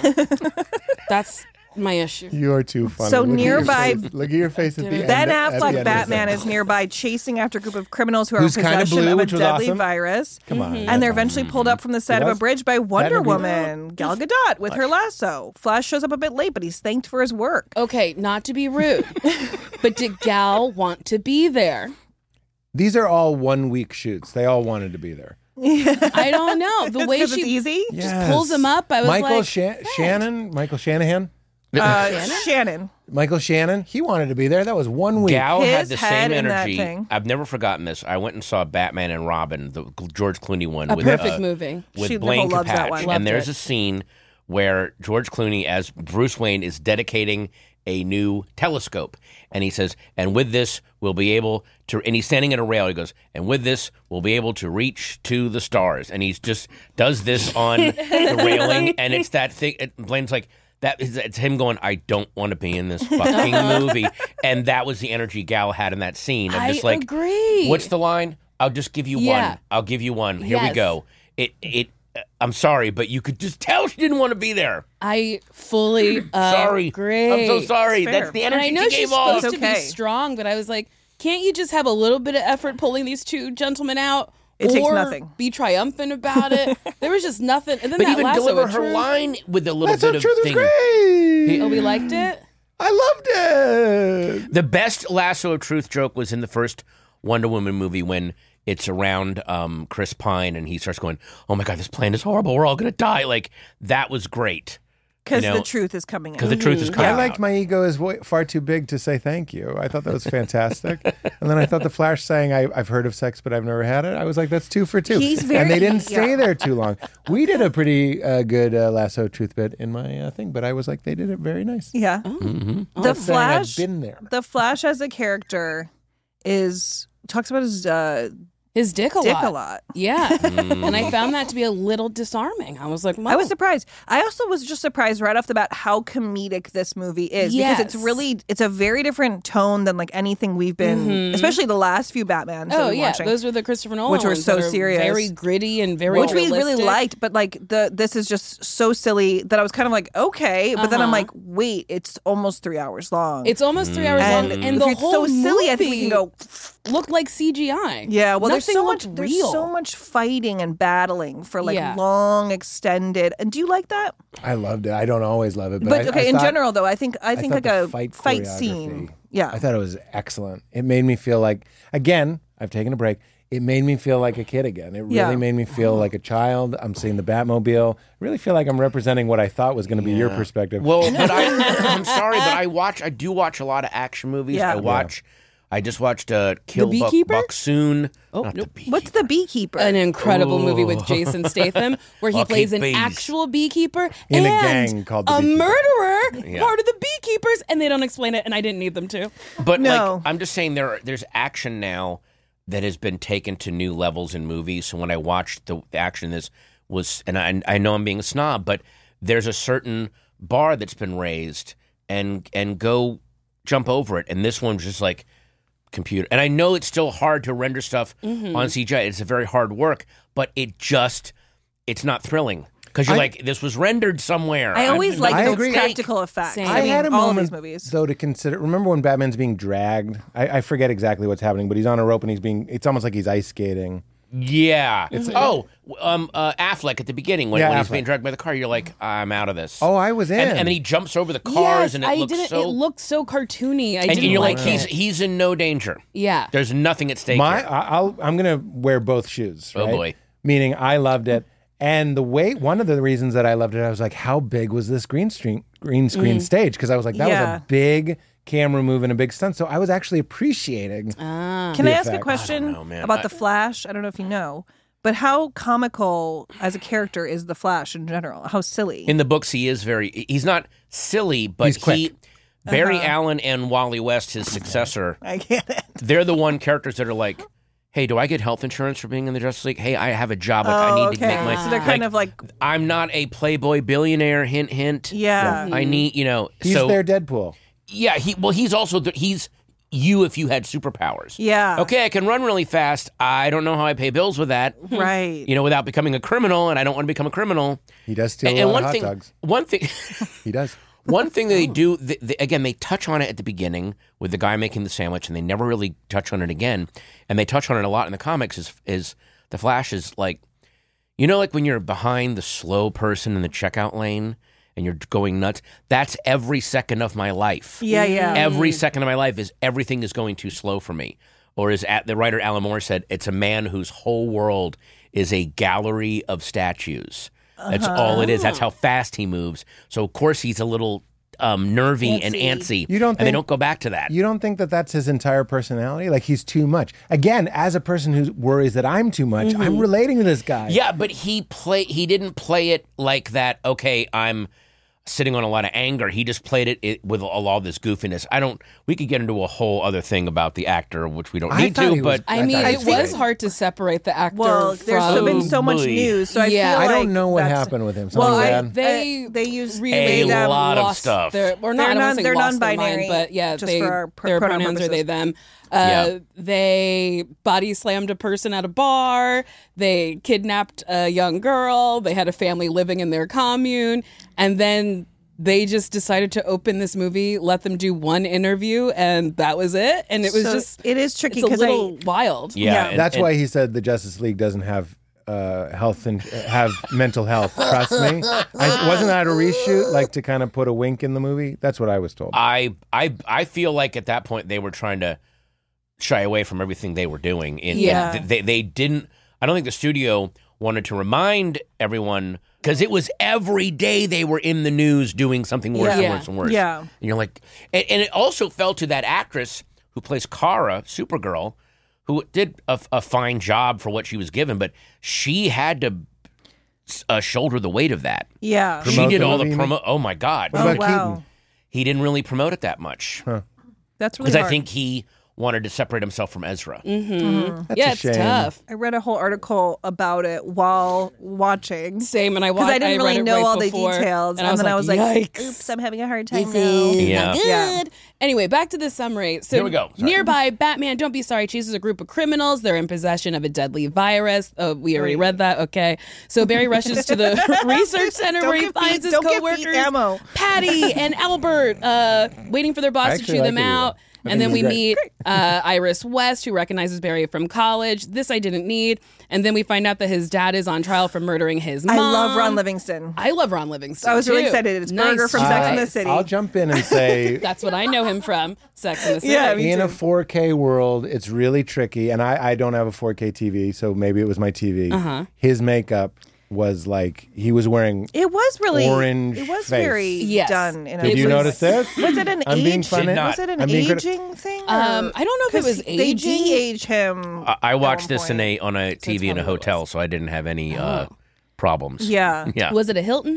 That's my issue. You are too funny. So Look at your nearby- face. Look at your face at the end. Ben at the Affleck end of Batman this. is nearby chasing after a group of criminals who are in Who's kinda possession blue, of a which was deadly awesome. virus. Come on. And they're eventually pulled up from the side of a was? bridge by Wonder interview? Woman, Gal Gadot, with her lasso. Flash shows up a bit late, but he's thanked for his work. Okay, not to be rude, but did Gal want to be there? These are all 1 week shoots. They all wanted to be there. I don't know. The way 'Cause she it's easy. just pulls him up, I was Michael like, Shannon, Michael Shanahan, Shannon. Michael Shannon. He wanted to be there. That was 1 week. Gal had His the head same in that energy. thing. I've never forgotten this. I went and saw Batman and Robin, the George Clooney one, a with perfect movie. with She- Blaine Nicole loves that Capatch. one. Loved And there's it. a scene where George Clooney, as Bruce Wayne, is dedicating a new telescope. And he says, and with this, we'll be able to, and he's standing at a rail. He goes, and with this, we'll be able to reach to the stars. And he's just does this on the railing. And it's that thing. Blaine's like, it's him going, I don't want to be in this fucking movie. And that was the energy Gal had in that scene. Of just like, agree. What's the line? I'll just give you one. I'll give you one. Here we go. I'm sorry, but you could just tell she didn't want to be there. I fully sorry. agree. I'm so sorry. That's That's the energy and I know she she's gave off. supposed to be strong, but I was like, can't you just have a little bit of effort pulling these two gentlemen out? It takes or nothing. Be triumphant about it. There was just nothing. And then But that even lasso deliver of her truth. line with a little Lasso bit of of Truth thing. was great. Oh, we liked it? I loved it. The best Lasso of Truth joke was in the first Wonder Woman movie when it's around Chris Pine and he starts going, oh my God, this plan is horrible. We're all going to die. Like, that was great. Because You know, the truth is coming out. Because the truth is coming I out. liked my ego is far too big to say thank you. I thought that was fantastic. And then I thought the Flash saying, I've heard of sex, but I've never had it. I was like, that's 2 for 2. He's and very- they didn't stay yeah. there too long. We did a pretty good Lasso Truth bit in my thing, but I was like, they did it very nice. Yeah. Mm-hmm. The Saying Flash. I've been there. The Flash as a character talks about his His dick a dick lot. a lot. Yeah. And I found that to be a little disarming. I was like, I was surprised. I also was just surprised right off the bat how comedic this movie is Yes. because it's a very different tone than like anything we've been, especially the last few Batmans that Oh, we're yeah. watching. Those were the Christopher Nolan Which were ones so that are serious. very gritty and very which we really realistic. liked, but like this is just so silly that I was kind of like, okay, but then I'm like, wait, it's almost 3 hours long. It's almost 3 hours long, and if the it's whole so silly, I think we movie can go. looked like CGI. Yeah, well, Nothing there's looked so much fighting and battling for like Yeah. long, extended. And do you like that? I loved it. I don't always love it. But, But I okay, in thought- general though, I think thought like the a fight choreography- scene. Yeah, I thought it was excellent. It made me feel like, again, I've taken a break. It made me feel like a kid again. It really Yeah. made me feel like a child. I'm seeing the Batmobile. I really feel like I'm representing what I thought was going to be your perspective. Well, but I'm sorry, but I do watch a lot of action movies. Yeah. I just watched Kill Beekeeper? Buck Soon. Oh, Not nope. the Beekeeper. what's the Beekeeper? An incredible movie with Jason Statham where he Lucky plays an bees. actual beekeeper In a and gang called the a Beekeeper. murderer, Yeah. part of the Beekeepers, and they don't explain it, and I didn't need them to. But No. like, I'm just saying there's action now that has been taken to new levels in movies. So when I watched the action, this was, and I know I'm being a snob, but there's a certain bar that's been raised, and go jump over it. And this one's just like computer. And I know it's still hard to render stuff on CGI. It's a very hard work, but it's not thrilling. Because you're like, this was rendered somewhere. I always like I those agree. practical effects. Same. I mean, had a all moment, of these movies. though, to consider. Remember when Batman's being dragged? I forget exactly what's happening, but he's on a rope and it's almost like he's ice skating. Yeah. Affleck at the beginning when he's Affleck. being dragged by the car, you're like, I'm out of this. Oh, I was in. And then he jumps over the cars, Yes, and it I looks didn't. so. It looked so cartoony. I and didn't you're like like, it. he's in no danger. Yeah. There's nothing at stake. here. I'm going to wear both shoes. Oh, right? boy. Meaning I loved it. And one of the reasons that I loved it, I was like, how big was this green screen stage? Because I was like, that was Yeah. a big camera move and a big stunt. So I was actually appreciating. Can I the ask a effect. question I don't know, man. about the Flash? I don't know if you know, but how comical as a character is the Flash in general? How silly? In the books, he's not silly, but He's quick. Barry Allen and Wally West, his successor, I get it. they're the one characters that are like, hey, do I get health insurance for being in the Justice League? Hey, I have a job. Like, I need to make my. So they're kind of like, I'm not a playboy billionaire. Hint, hint. yeah. I need, He's so their Deadpool. yeah. He's also he's you if you had superpowers. Yeah. Okay, I can run really fast. I don't know how I pay bills with that. Right. Without becoming a criminal, and I don't want to become a criminal. He does steal And a lot one of hot thing, dogs. one thing. He does. One thing that they do, again, they touch on it at the beginning with the guy making the sandwich, and they never really touch on it again. And they touch on it a lot in the comics. Is the Flash is like, like when you're behind the slow person in the checkout lane and you're going nuts. That's every second of my life. Yeah, yeah. Every second of my life is everything is going too slow for me. Or as the writer Alan Moore said, it's a man whose whole world is a gallery of statues. That's all it is. That's how fast he moves. So of course he's a little nervy and antsy. You don't and they think- don't go back to that. You don't think that that's his entire personality? Like he's too much. Again, as a person who worries that I'm too much, I'm relating to this guy. Yeah, but he didn't play it like that. Okay, I'm sitting on a lot of anger. He just played it with a lot of this goofiness. We could get into a whole other thing about the actor, which we don't need to, but I mean, it was hard to separate the actor from... there's been so much news, so I feel like I don't know what happened with him. They use really a lot of stuff. They're non-binary, but yeah, just for our their pronoun pronouns are purposes. they, them. They body slammed a person at a bar. They kidnapped a young girl. They had a family living in their commune. And then they just decided to open this movie, let them do one interview, and that was it. And it was it is tricky because because it's a little wild. Yeah. That's why he said the Justice League doesn't have health and have mental health. Trust me. Wasn't that a reshoot, like to kind of put a wink in the movie? That's what I was told. I feel like at that point they were trying to shy away from everything they were doing. They didn't. I don't think the studio wanted to remind everyone, because it was every day they were in the news doing something worse and worse and worse. Yeah. And you're like, and it also fell to that actress who plays Kara, Supergirl, who did a fine job for what she was given, but she had to shoulder the weight of that. Yeah. She did the all the movie, promo. Oh my God. What about wow. Keaton? He didn't really promote it that much. That's really Because hard. I think he wanted to separate himself from Ezra. That's Yeah, a it's shame. tough. I read a whole article about it while watching. Same, and I Because I didn't really read it know right all before, the details. and then I was like, yikes. oops, I'm having a hard time This now. is Yeah. not good. Yeah. Anyway, back to the summary. So Here we go. Sorry. Nearby, Batman, don't be sorry, chases a group of criminals. They're in possession of a deadly virus. Oh, we already read that. Okay. So Barry rushes to the research center Don't where he give finds Pete- his don't give Pete coworkers, ammo. Patty and Albert, waiting for their boss to actually chew them like it, yeah. out. I And think then it we was meet Iris West, who recognizes Barry from college. This I didn't need. And then we find out that his dad is on trial for murdering his mom. I love Ron Livingston. I love Ron Livingston. I was really too. excited. It's Nice Berger from choice. Sex and the City. I'll jump in and say, That's what I know him from, Sex and the City. Yeah, me in too. a 4K world, it's really tricky. And I don't have a 4K TV, so maybe it was my TV. His makeup was like, he was wearing It was really orange It was face. very Yes. done. In a Did you way. notice this? Was it an I'm being age? funny. Was it an I'm being aging thing? I don't know if it 'Cause was They aging. de-age him. I watched at this one on point. a TV in a hotel, so I didn't have any problems. Yeah. Yeah. Was it a Hilton?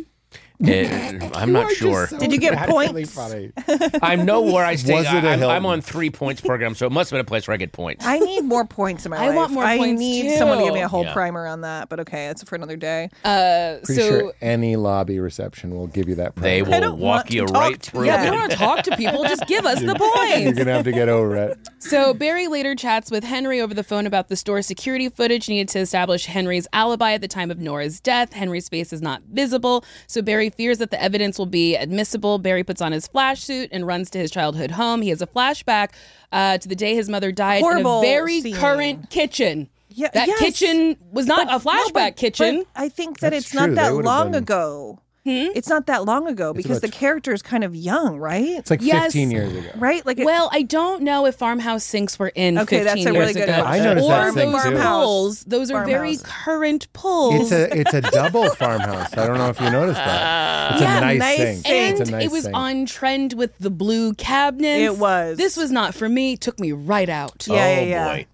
I'm not sure. Did you get Naturally points? funny. I know where I stay. Was it a I'm Hilton? on 3 points program, so it must have been a place where I get points. I need more points in my life. I want more I points, need too. someone to give me a whole Yeah. primer on that, but okay, that's for another day. Pretty sure any lobby reception will give you that They primer. will don't walk want you to talk right to- through. Yeah, we it. don't want to talk to people. Just give us the You're points. going to have to get over it. So Barry later chats with Henry over the phone about the store security footage needed to establish Henry's alibi at the time of Nora's death. Henry's face is not visible, so Barry fears that the evidence will be admissible. Barry puts on his flash suit and runs to his childhood home. He has a flashback to the day his mother died Horrible in a very scene. current kitchen. Yeah, That yes. kitchen was not a flashback No, but kitchen. I think that That's it's not true. They that would've long been- ago. It's not that long ago because the about- character is kind of young, right? It's like Yes. 15 years ago. Right? Like Well, I don't know if farmhouse sinks were in Okay, 15 that's a years really good ago. question. I noticed or that thing those too. pulls. Those are very Farmhouse. current pulls. It's a double farmhouse. I don't know if you noticed that. It's Yeah, a nice, nice thing. thing. and It's a nice it was thing. on trend with the blue cabinets. It was. This was not for me. It took me right out. Yeah. Boy.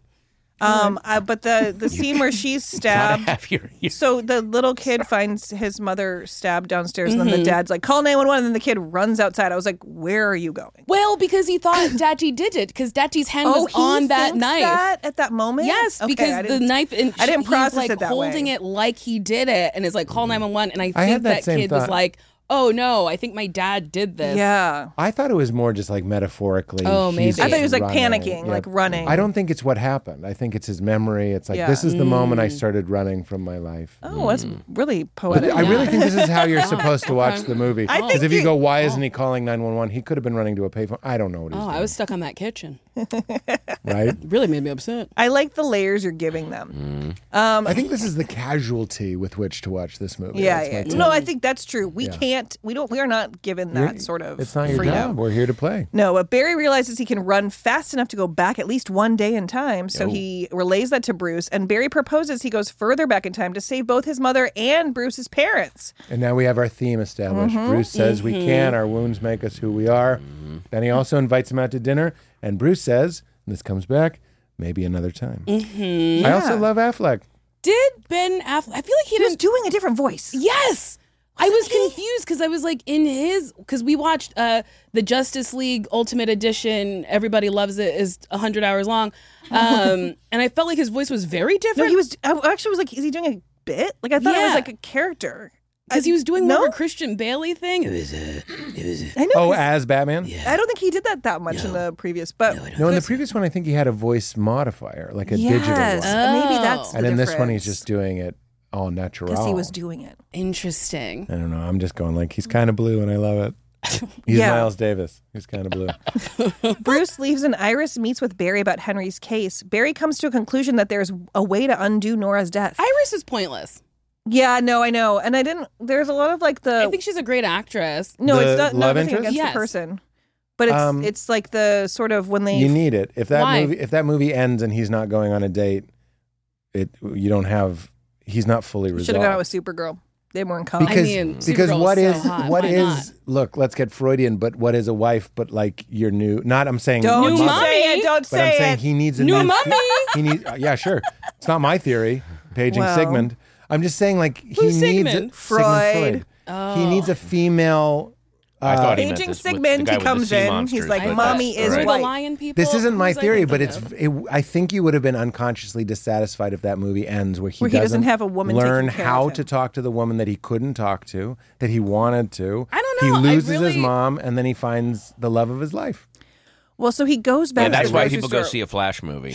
But the scene where she's Gotta stabbed. have your- So the little kid finds his mother stabbed downstairs, and then the dad's like, "Call 911," and then the kid runs outside. I was like, "Where are you going?" Well, because he thought Dachi did it, because Dachi's hand was he on that thinks knife. that at that moment. Yes, Okay, because I the didn't- knife, and I didn't he's process like it that holding way. it like he did it, and is like, call 911. And I I think had that that same kid was thought. like, oh no, I think my dad did this. Yeah. I thought it was more just like metaphorically. Oh, maybe. he's I thought he was, like, running. panicking, like, running. I don't think it's what happened. I think it's his memory. It's like, Yeah. this is the moment I started running from my life. Oh, that's really But poetic. I really think this is how you're supposed to watch the movie. I think Because if you you- go, why isn't he calling 911? He could have been running to a payphone. I don't know what he's Oh, doing. I was stuck on that kitchen. right? It really made me upset. I like the layers you're giving them. I think this is the casualty with which to watch this movie. Yeah, That's my yeah. take. No, I think that's true. We Yeah. can't. We are not given that sort of. It's not your freedom. job. We're here to play. No, but Barry realizes he can run fast enough to go back at least one day in time. So he relays that to Bruce, and Barry proposes he goes further back in time to save both his mother and Bruce's parents. And now we have our theme established. Bruce says we can. Our wounds make us who we are. Then he also invites him out to dinner. And Bruce says, and this comes back, maybe another time. I also love Affleck. Did Ben Affleck? I feel like he He was didn't. doing a different voice. Yes. I was confused because I was like because we watched the Justice League Ultimate Edition. Everybody loves it. Is 100 hours long, and I felt like his voice was very different. No, he was. I actually was like, is he doing a bit? Like I thought it was like a character. Because he was doing more of a Christian Bailey thing. It was I know. Oh, as Batman? I don't think he did that much in the previous, but No, in the previous one, I think he had a voice modifier, like a digital one. Maybe that's the And in this one, difference. he's just doing it all natural. because he was doing it. Interesting. I don't know. I'm just going like, he's kind of blue and I love it. He's Yeah. Miles Davis. He's kind of blue. Bruce leaves and Iris meets with Barry about Henry's case. Barry comes to a conclusion that there's a way to undo Nora's death. Iris is pointless. Yeah, no, I know. And I didn't, there's a lot of like I think she's a great actress. no, The it's not love nothing interest? against Yes. the person. But it's like the sort of when they You need it. If that Why? movie ends and he's not going on a date, he's not fully resolved. should have gone out with Supergirl. They weren't coming. Because, Supergirl is what so is hot. what Why is not? look, let's get Freudian, but what is a wife but like your new not I'm saying Don't New you mommy. say it, don't but say I'm saying it. he needs a New new mommy. He needs yeah, sure. It's not my theory, paging Well. Sigmund. I'm just saying like he Who's needs Sigmund? Freud. He needs a female I thought he meant Aging this with Sigmund, the guy he with the comes sea in, monsters, he's like, but "Mommy that's- is Who are right. the white." lion people? This isn't my Who's I theory, but thinking of? I think you would have been unconsciously dissatisfied if that movie ends where Where he doesn't have a woman learn taking care how of him. to talk to the woman that he couldn't talk to, that he wanted to. I don't know. He I loses his really- mom, and then he finds the love of his life. Well, so he goes back Yeah, to that's the why grocery people go store. see a Flash movie.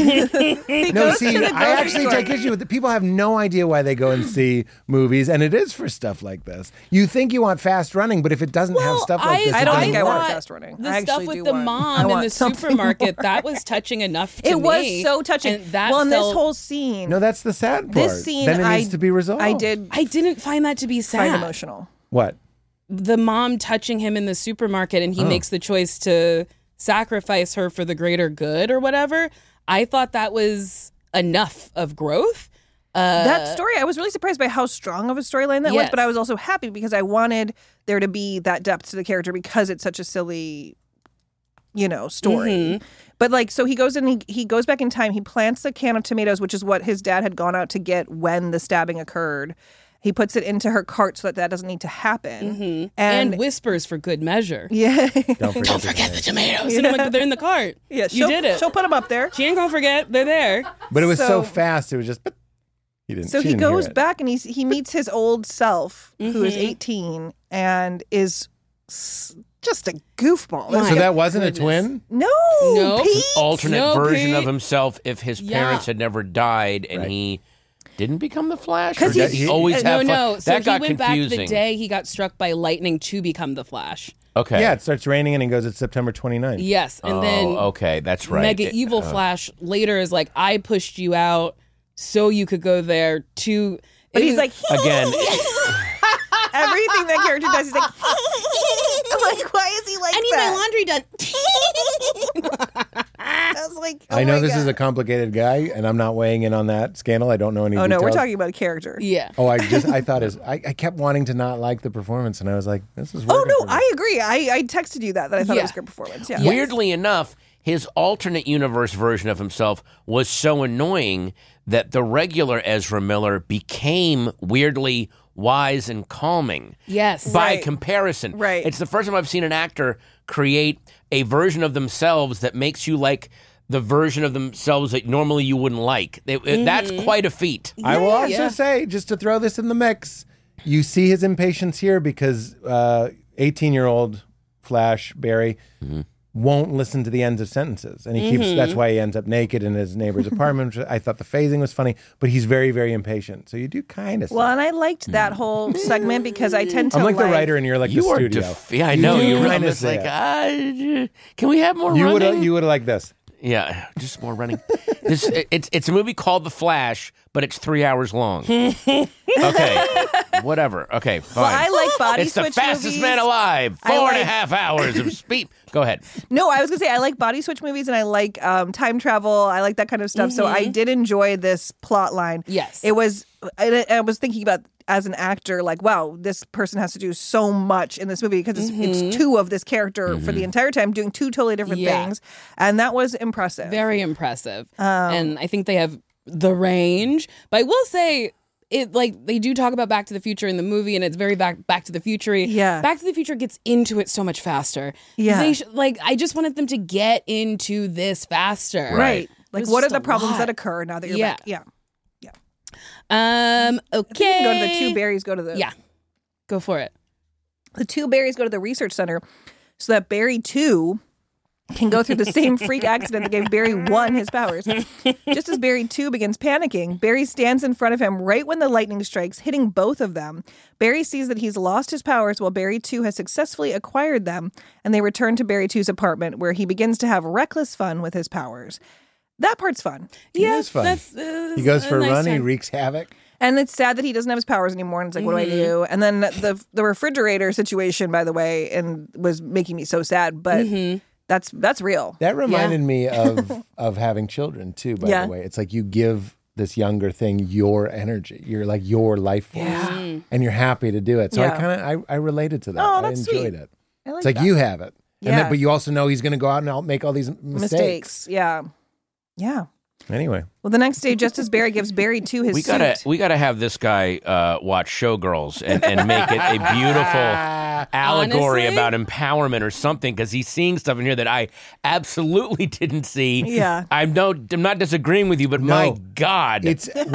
He No, goes see, to the I grocery actually store. take issue with it. People have no idea why they go and see movies, and it is for stuff like this. You think you want fast running, but if it doesn't have stuff like this, I it don't doesn't think I want work. fast running. The I stuff actually with do the want- I mom in want the something supermarket, more. that was touching enough to It me. was so touching. And that well, in this felt- whole scene, No, that's the sad part. this scene, then it needs to be resolved. I did I didn't find that to be sad. find emotional. What? The mom touching him in the supermarket and he makes the choice to sacrifice her for the greater good or whatever. I thought that was enough of growth. That story, I was really surprised by how strong of a storyline that was, Yes. but I was also happy because I wanted there to be that depth to the character because it's such a silly, story. Mm-hmm. But like, so he goes in, he goes back in time, he plants a can of tomatoes, which is what his dad had gone out to get when the stabbing occurred. He puts it into her cart so that doesn't need to happen. And And, whispers for good measure. yeah, Don't forget, The tomatoes. And I'm like, but they're in the cart. yeah, You she'll, did it. She'll put them up there. She ain't gonna forget. They're there. But it was so So- fast. It was just. But he didn't. So she he didn't hear goes it. back and he meets his old self, who Mm-hmm. is 18 and is just a goofball. My So that wasn't goodness. a twin. No, No. Pete. Alternate No, version Pete. of himself if his Yeah. parents had never died and Right. he didn't become the Flash. 'Cause Or did he's- he always have no. fun? So That he got went confusing. back the day he got struck by lightning to become the Flash. Okay. Yeah, it starts raining and he goes. It's September 29th. Yes, and Oh, then okay, that's right. Mega It- Evil Flash later is like, I pushed you out so you could go there to. But it he's was- like, Again, everything that character does, he's like, I'm like, why is he like I need that? my laundry done. I was like, oh I know my this God. is a complicated guy, and I'm not weighing in on that scandal. I don't know any. Oh no, we're details. talking about a character. Yeah. Oh, I thought I kept wanting to not like the performance, and I was like, this is. Oh working no, for me. I agree. I texted you that I thought it Yeah. was a good performance. Yeah. weirdly enough, his alternate universe version of himself was so annoying that the regular Ezra Miller became weirdly wise and calming. Yes. By Right. comparison. Right. It's the first time I've seen an actor create a version of themselves that makes you like the version of themselves that normally you wouldn't like. That's quite a feat. I will also yeah. say, just to throw this in the mix, you see his impatience here because 18-year-old Flash Barry won't listen to the ends of sentences, and he keeps. That's why he ends up naked in his neighbor's apartment. Which I thought the phasing was funny, but he's very, very impatient. So you do kind of. Well, and I liked that whole segment because I tend to I'm like the writer, and you're like You the are studio. yeah, I know. do You're kinda just say like, it. can we have more You would running? have liked this. Yeah, just more running. It's a movie called The Flash, but it's 3 hours long. Okay, whatever. Okay, fine. Well, I like body it's the switch fastest movies. man alive. I 4.5 hours of speed. Go ahead. No, I was gonna say I like body switch movies and I like time travel. I like that kind of stuff. So I did enjoy this plot line. Yes. it was. I was thinking about as an actor, like, wow, this person has to do so much in this movie because it's two of this character for the entire time doing two totally different Yeah. things, and that was impressive. Very impressive. And I think they have the range. But I will say, they do talk about Back to the Future in the movie, and it's very Back to the Future. Yeah. Back to the Future gets into it so much faster. Yeah. I just wanted them to get into this faster. Right. Like, It's what are just the a problems lot. that occur now that you're back? Yeah. Okay. You can go to the two berries, go to the... Yeah. Go for it. The two berries go to the research center so that Barry 2 can go through the same freak accident that gave Barry 1 his powers. Just as Barry 2 begins panicking, Barry stands in front of him right when the lightning strikes, hitting both of them. Barry sees that he's lost his powers while Barry 2 has successfully acquired them, and they return to Barry 2's apartment where he begins to have reckless fun with his powers. That part's fun. Yeah, It is fun. that's He goes a for a nice run. He time. wreaks havoc. And it's sad that he doesn't have his powers anymore. And it's like, what do I do? And then the refrigerator situation, by the way, and was making me so sad. But that's real. That reminded me of having children too. By the way, it's like you give this younger thing your energy. You're like your life force, and you're happy to do it. So I related to that. Oh, I that's enjoyed sweet. it. I like It's like that. you have it, Yeah. but you also know he's going to go out and make all these mistakes. Yeah. Yeah. Anyway, Well, the next day, just as Barry gives Barry 2 his suit. We gotta have this guy watch Showgirls and make it a beautiful allegory Honestly? about empowerment or something, because he's seeing stuff in here that I absolutely didn't see. Yeah. I'm not disagreeing with you, but my God,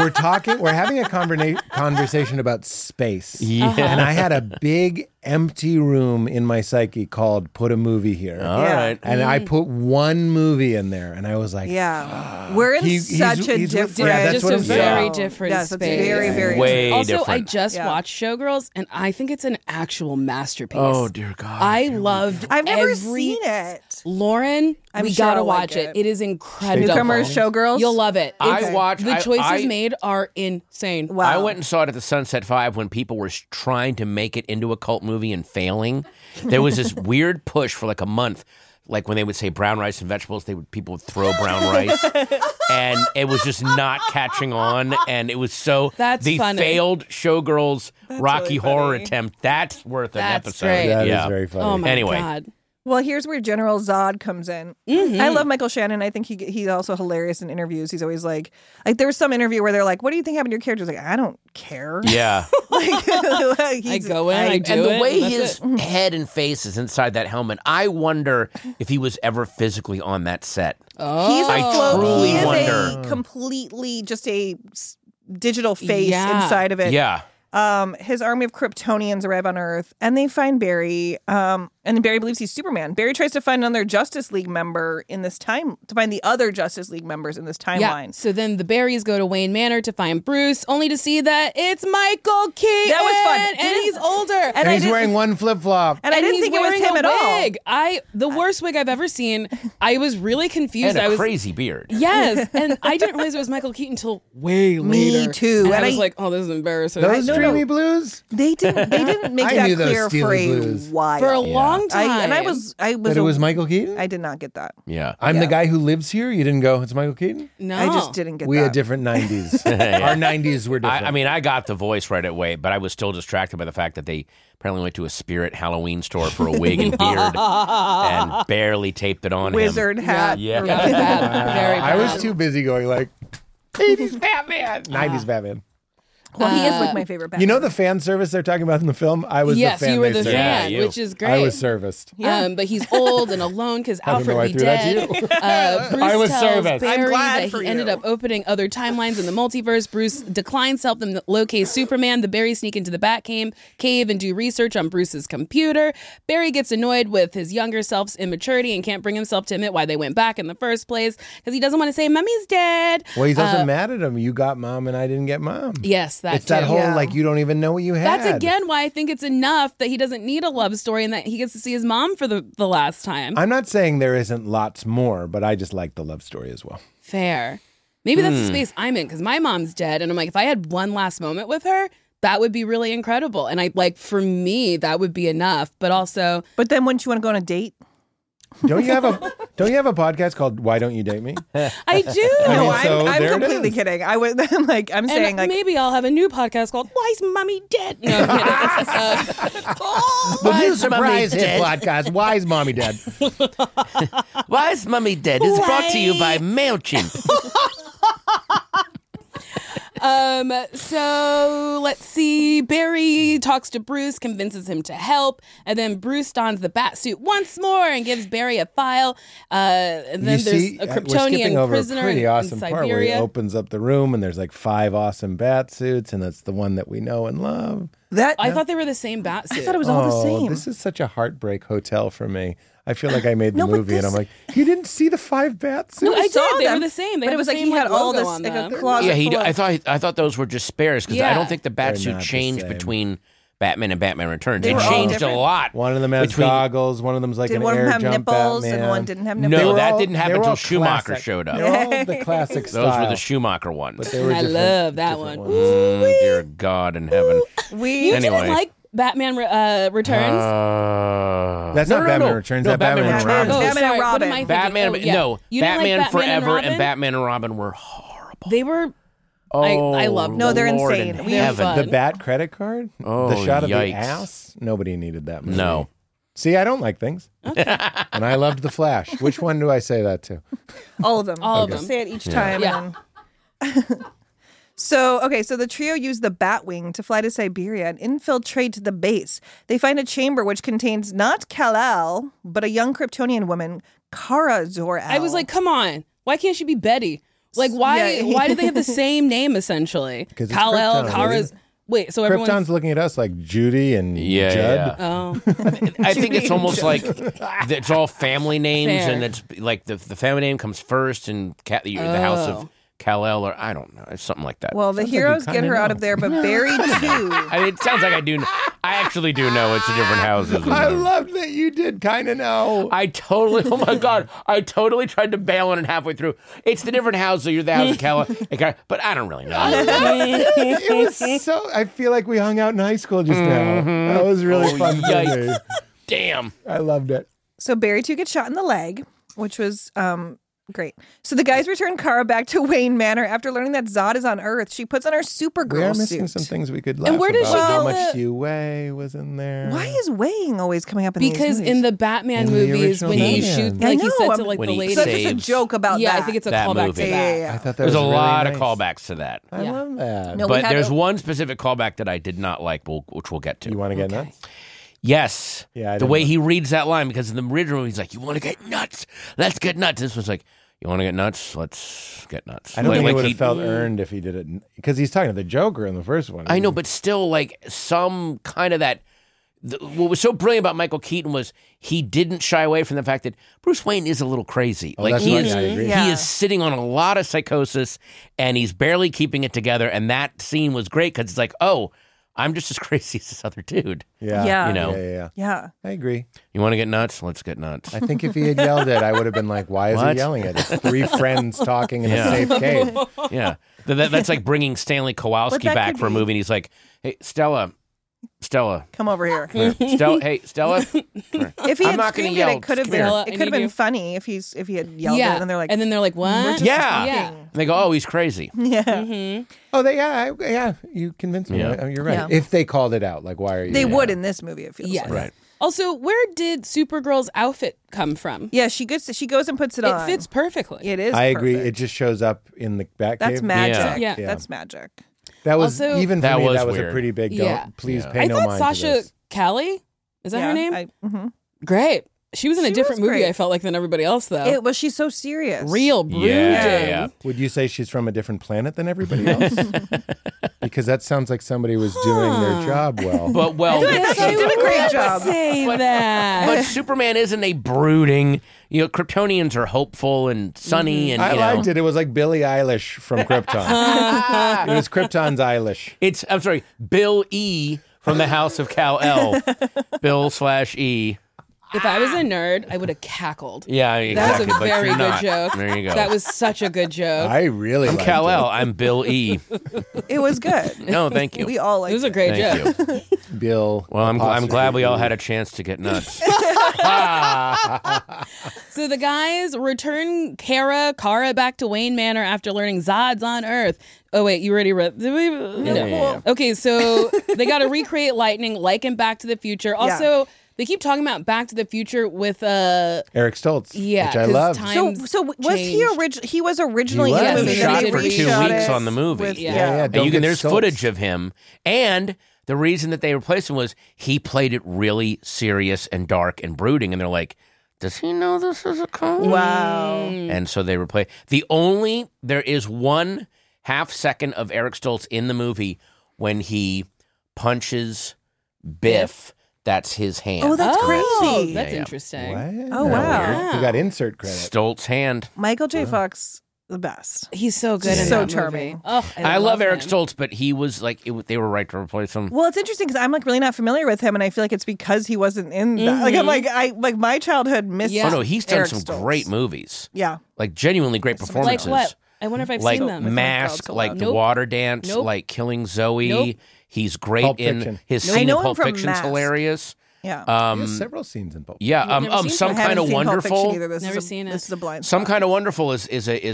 we're having a conversation about space. Yeah. And I had a big empty room in my psyche called "Put a Movie Here." all right. And I put one movie in there, and I was like, Yeah. We're in He's- such a he's- different... yeah, that's just what a I'm saying. very different Yes, space. it's very, very Way different. Also, I different. just Yeah. watched Showgirls, and I think it's an actual masterpiece. Oh dear God, I loved I've never every- seen it. Lauren, I'm we sure gotta I'll watch like it. it. It is incredible. Newcomers, Showgirls? You'll love it. I It's- watched- The I- choices I- made are insane. Wow. I went and saw it at the Sunset 5 when people were trying to make it into a cult movie and failing. There was this weird push for like a month. Like when they would say brown rice and vegetables, people would throw brown rice, and it was just not catching on. And it was so That's the funny. failed Showgirls Rocky really Horror funny. attempt. That's worth an That's episode. great. That is yeah. very funny. Oh my Anyway. god. Well, here's where General Zod comes in. Mm-hmm. I love Michael Shannon. I think he's also hilarious in interviews. He's always like there was some interview where they're like, "What do you think happened to your character?" He's like, "I don't care." Yeah. I go in, I do And the it, way and his that's it. head and face is inside that helmet, I wonder if he was ever physically on that set. He's Oh. a I float. truly He is wonder. a completely just a digital face Yeah. inside of it. Yeah. His army of Kryptonians arrive on Earth, and they find Barry. And Barry believes he's Superman. Barry tries to find another Justice League member in this time to find the other Justice League members in this timeline. Yeah. So then the Barrys go to Wayne Manor to find Bruce, only to see that it's Michael Keaton. That was fun. And he's older. And And I he's didn't- wearing one flip flop. And I didn't he's think it was wearing him a at all. wig. The worst wig I've ever seen. I was really confused. And a I was crazy beard. Yes, and I didn't realize it was Michael Keaton until way Me later. too. And And I was I- like, "Oh, this is embarrassing." Those no, dreamy no. blues. They didn't make I that knew those clear for Steely a Blues. while. for a long time. I was That it was Michael Keaton. I did not get that. Yeah. I'm the guy who lives here. You didn't go. It's Michael Keaton. No, I just didn't get We that. had different 90s. Our 90s were different. I mean, I got the voice right away, but I was still distracted by the fact that they apparently went to a Spirit Halloween store for a wig and beard and barely taped it on Wizard hat. Yeah. Yeah, bad. Very I bad. was too busy going like 80s Batman, 90s Batman. Well, he is like my favorite Batman. You know the fan service they're talking about in the film? I was Yes, the fan. you were they the served. fan, you. which is great. I was serviced. But he's old and alone because I don't know Alfred why I be threw that to dead. you. Bruce I was tells serviced. Barry I'm glad that for he ended you. up opening other timelines in the multiverse. Bruce declines to help them locate Superman. The Barrys sneak into the Batcave and do research on Bruce's computer. Barry gets annoyed with his younger self's immaturity and can't bring himself to admit why they went back in the first place because he doesn't want to say Mummy's dead. Well, he's also mad at him. You got mom and I didn't get mom. Yes, It's that too. whole Yeah. like you don't even know what you had. That's again why I think it's enough that he doesn't need a love story and that he gets to see his mom for the last time. I'm not saying there isn't lots more, but I just like the love story as well. Fair. Maybe that's the space I'm in because my mom's dead. And I'm like, if I had one last moment with her, that would be really incredible. And I like, for me, that would be enough. But also, But then wouldn't you want to go on a date? Don't you have a podcast called Why Don't You Date Me? I do. I mean, I'm, so I'm there it completely is. kidding. I'm and saying like maybe I'll have a new podcast called Why is Mommy Dead? No, I'm kidding. The new is Mommy surprise hit dead? podcast. Why is Mommy dead? Why is Mummy Dead? It's brought to you by MailChimp. So let's see. Barry talks to Bruce, convinces him to help, and then Bruce dons the bat suit once more and gives Barry a file. And then there's a we're skipping Kryptonian over prisoner a pretty in awesome part where he Siberia. opens up the room and there's like 5 awesome bat suits, and that's the one that we know and love. I thought they were the same bat suit. I thought it was all the same. This is such a heartbreak hotel for me. I feel like I made the No, but movie and I'm this- like, you didn't see the 5 bat suits? No, I saw did. They were them, the same. They but had it was the like same, he had all logo this on like them. a closet. Yeah, full of- I thought those were just spares because I Yeah. don't think the bat They're suit not the changed same. between Batman and Batman Returns. They It were all changed a different. lot. One of them has between- goggles, one of them's like Did an one of air them have jump nipples Batman. and one didn't have nipples? They No, were that all- didn't they happen were until all Schumacher classic. showed up. They're all the classic style. Those were the Schumacher ones. But they were I different- love that different one. ones. Dear God in heaven. You Anyway. didn't like Batman Returns? That's not Batman Returns, No, that Batman Returns. Returns. Oh, Batman and sorry, what Robin. am I thinking? Batman, Oh, yeah. no, You didn't like Batman Forever Robin? and Batman and Robin were horrible. They were. Oh, I love them. No, they're Lord insane. in We- heaven. fun. The Bat credit card? Oh, the shot of yikes. the ass? Nobody needed that movie. No. See, I don't like things. And I loved The Flash. Which one do I say that to? All of them. All of them. Say it each time. Yeah. And then... So the trio used the Batwing to fly to Siberia and infiltrate the base. They find a chamber which contains not Kal-El, but a young Kryptonian woman, Kara Zor-El. I was like, come on. Why can't she be Betty? Like, why? Yeah. Why do they have the same name essentially? 'Cause it's Kal-El, Krypton, Kara's. Wait, so everyone's. Krypton's looking at us like Judy and Yeah, Judd. yeah. Oh, I think it's almost like it's all family names, Fair. and it's like the family name comes first, and the house of Kal-El, or I don't know, it's something like that. well, the Sounds like you heroes get kinda her out know. of there, but Barry too. I mean, it sounds like I do. I actually do know it's the different houses. I love that you did kind of know. I totally, oh my God, I totally tried to bail on it halfway through. It's the different house, so you're the house of Kal-El, but I don't really know. It was so. I feel like we hung out in high school just now. That was really fun for me. Yikes. Damn. I loved it. So Barry 2 gets shot in the leg, which was great. So the guys return Kara back to Wayne Manor after learning that Zod is on Earth. She puts on her We Supergirl are missing suit. some things we could laugh where does she about. How get much the- you weigh was in there. Why is weighing always coming up in because these in movies? the Batman In the movies, original when he Batman. shoots, I like he know, said to I'm- like When the he lady. So it's just a saves- joke about Yeah, that. I think it's a That callback movie. to Yeah, that. yeah, yeah. I thought that There's was a really lot nice. of callbacks to that. I Yeah. love that. No, we But had there's a- one specific callback that I did not like, which we'll get to. You want to get nuts? Yes. Yeah, I the didn't way know. he reads that line, because in the original he's like, "You want to get nuts? Let's get nuts." This was like, "You want to get nuts? Let's get nuts." I don't think it would he- have felt earned if he did it because he's talking to the Joker in the first one. I know, but still, like some kind of that. What was so brilliant about Michael Keaton was he didn't shy away from the fact that Bruce Wayne is a little crazy. Oh, like that's he right. is, I agree. Yeah. he is sitting on a lot of psychosis, and he's barely keeping it together. And that scene was great because it's like, oh, I'm just as crazy as this other dude. Yeah, Yeah. You know. yeah. Yeah. I agree. You want to get nuts? Let's get nuts. I think if he had yelled it, I would have been like, "Why is What? he yelling it? It's 3 friends talking in Yeah. a safe cave." Yeah, that's like bringing Stanley But Kowalski that back could for a be- movie, and he's like, "Hey, Stella, Come over here. Stella, hey, Stella." If he I'm had not gonna screamed yell. it, it could have Come been. here. Stella, It I could have need been you. funny if he had yelled Yeah, it, and they're like, and then they're like, what? Yeah. yeah. And they go, "Oh, he's crazy." yeah. Oh, yeah. You convinced me. Yeah. You're right. Yeah. If they called it out, like, why are you? They would in this movie. It feels Yes. like. Right. Also, where did Supergirl's outfit come from? Yeah, she goes and puts it on. It fits perfectly. It is. I agree. perfect. It just shows up in the Batcave. That's magic. Yeah. That's magic. That was Also- even for That me. was That was weird. a pretty big. Yeah. Please Yeah. pay I no thought mind to Sasha this. Callie, is that her name? Mhm. Great. She was in a She different was movie, great. I felt like, than everybody else, though. It was. She's so serious. Real brooding. Yeah. Would you say she's from a different planet than everybody else? Because that sounds like somebody was doing their job well. But well, Yes, She did a great would job. Say that. but Superman isn't a brooding. You know, Kryptonians are hopeful and sunny, and I you know, liked it. It was like Billie Eilish from Krypton. It was Krypton's Eilish. It's I'm sorry, Bill E. from the House of Kal-El. Bill/E. If I was a nerd, I would have cackled. Yeah, That exactly. was a but very you're good not. joke. There you go. That was such a good joke. I really I'm liked Kal-El. I'm Bill E. It was good. No, thank you. We all liked It was a great Thank joke. you. it. Bill. Well, I'm glad we all apostrophe had a chance to get nuts. So the guys return Kara back to Wayne Manor after learning Zod's on Earth. Oh, wait, you already read? Did we? No. Yeah. Okay, so they got to recreate Lightning, like in Back to the Future. Also, They keep talking about Back to the Future with Eric Stoltz, yeah, which I 'cause love. times So was he changed. He was originally He in was. the He movie. shot then they for 2 reshot weeks it on the movie. with- Yeah. Don't And get there's Stoltz. footage of him. And the reason that they replaced him was he played it really serious and dark and brooding. And they're like, does he know this is a code? Wow. And so they replaced. There is 1 half second of Eric Stoltz in the movie when he punches Biff. That's his hand. Oh, that's crazy. That's Yeah. interesting. What? Oh, wow. You got insert credit. Stoltz hand. Michael J. Fox, the best. He's so good. He's in so that charming. movie. Oh, I love Eric him. Stoltz, but he was like, they were right to replace him. Well, it's interesting because I'm like really not familiar with him, and I feel like it's because he wasn't in that. Like I'm like my childhood missed. Yeah. Oh no, he's done Eric some Stoltz. great movies. Yeah. Like genuinely great Like performances. what? I wonder if I've Like seen them. Mask, so like loud. The Nope. Water Dance, Nope. like Killing Zoe. Nope. He's great Pulp in Fiction. his I scene know in him Pulp from Fiction's Mask. hilarious. Yeah. There's several scenes in both. Yeah, You've never seen Some Pulp I Kind haven't of seen Pulp Fiction Wonderful. either. This Never is seen it. This is a blind Some spot. Kind of Wonderful is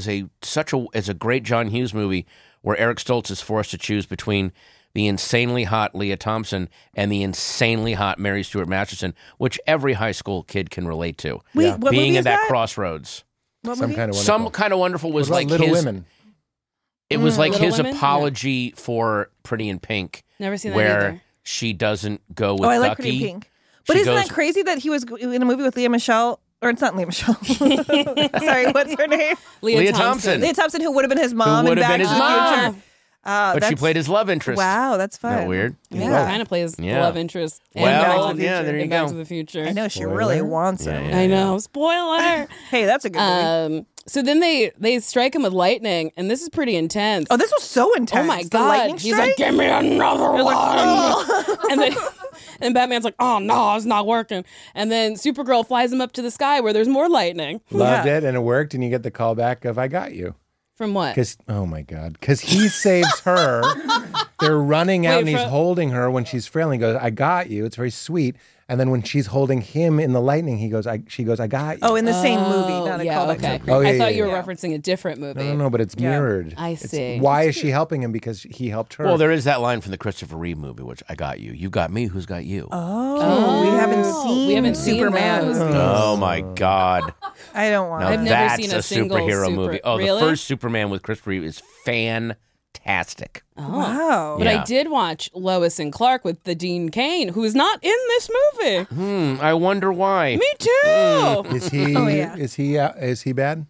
a great John Hughes movie where Eric Stoltz is forced to choose between the insanely hot Leah Thompson and the insanely hot Mary Stuart Masterson, which every high school kid can relate to. Wait, what Being movie in is that that? crossroads. What Some movie? kind of Some wonderful. Kind of Wonderful was What about like Little his. Women. It was like Little his Women? apology for Pretty in Pink. Never seen that where either. she doesn't go with Oh, I like Ducky. Pretty Pink. But She isn't goes- that crazy that he was in a movie with Leah Michelle? Or it's not Leah Michelle. Sorry, what's her name? Leah Thompson. Leah Thompson, who would have been his mom in would have Back been to his the mom. Future. But she That's- played his love interest. Wow, that's fun. Isn't that weird? I think Yeah. he kind of plays Yeah. the love interest. Well, and Back to the yeah, Future. there you in Back go. to the Future. I know she Spoiler. really wants him. Yeah. I know. Spoiler. Hey, that's a good movie. So then they strike him with lightning, and this is pretty intense. Oh, this was so intense. Oh my The god! lightning He's like, strike? "Give me another one," oh. and then and Batman's like, "Oh no, it's not working." And then Supergirl flies him up to the sky where there's more lightning. Loved Yeah. it, and it worked, and you get the call back of "I got you." From what? Because oh my god, because he saves her. They're running out, Wait, and he's for- holding her when she's frail. He goes, "I got you." It's very sweet. And then when she's holding him in the lightning, she goes, "I got you." Oh, in the same movie, not a yeah, callback. okay. to- Oh, yeah, I thought yeah, you were yeah. referencing a different movie. no, but it's mirrored. I It's- see. why is she helping him? Because he helped her. Well, there is that line from the Christopher Reeve movie, which I got you. You got me. Who's got you? Oh, we haven't seen we haven't seen Superman. those. Oh my God! I don't want Now it. I've never that's seen a a single superhero movie. Oh, Really? the first Superman with Christopher Reeve is fantastic. Wow. But Yeah. I did watch Lois and Clark with the Dean Cain, who is not in this movie. I wonder why. Me too. is he? Oh, yeah. Is he bad?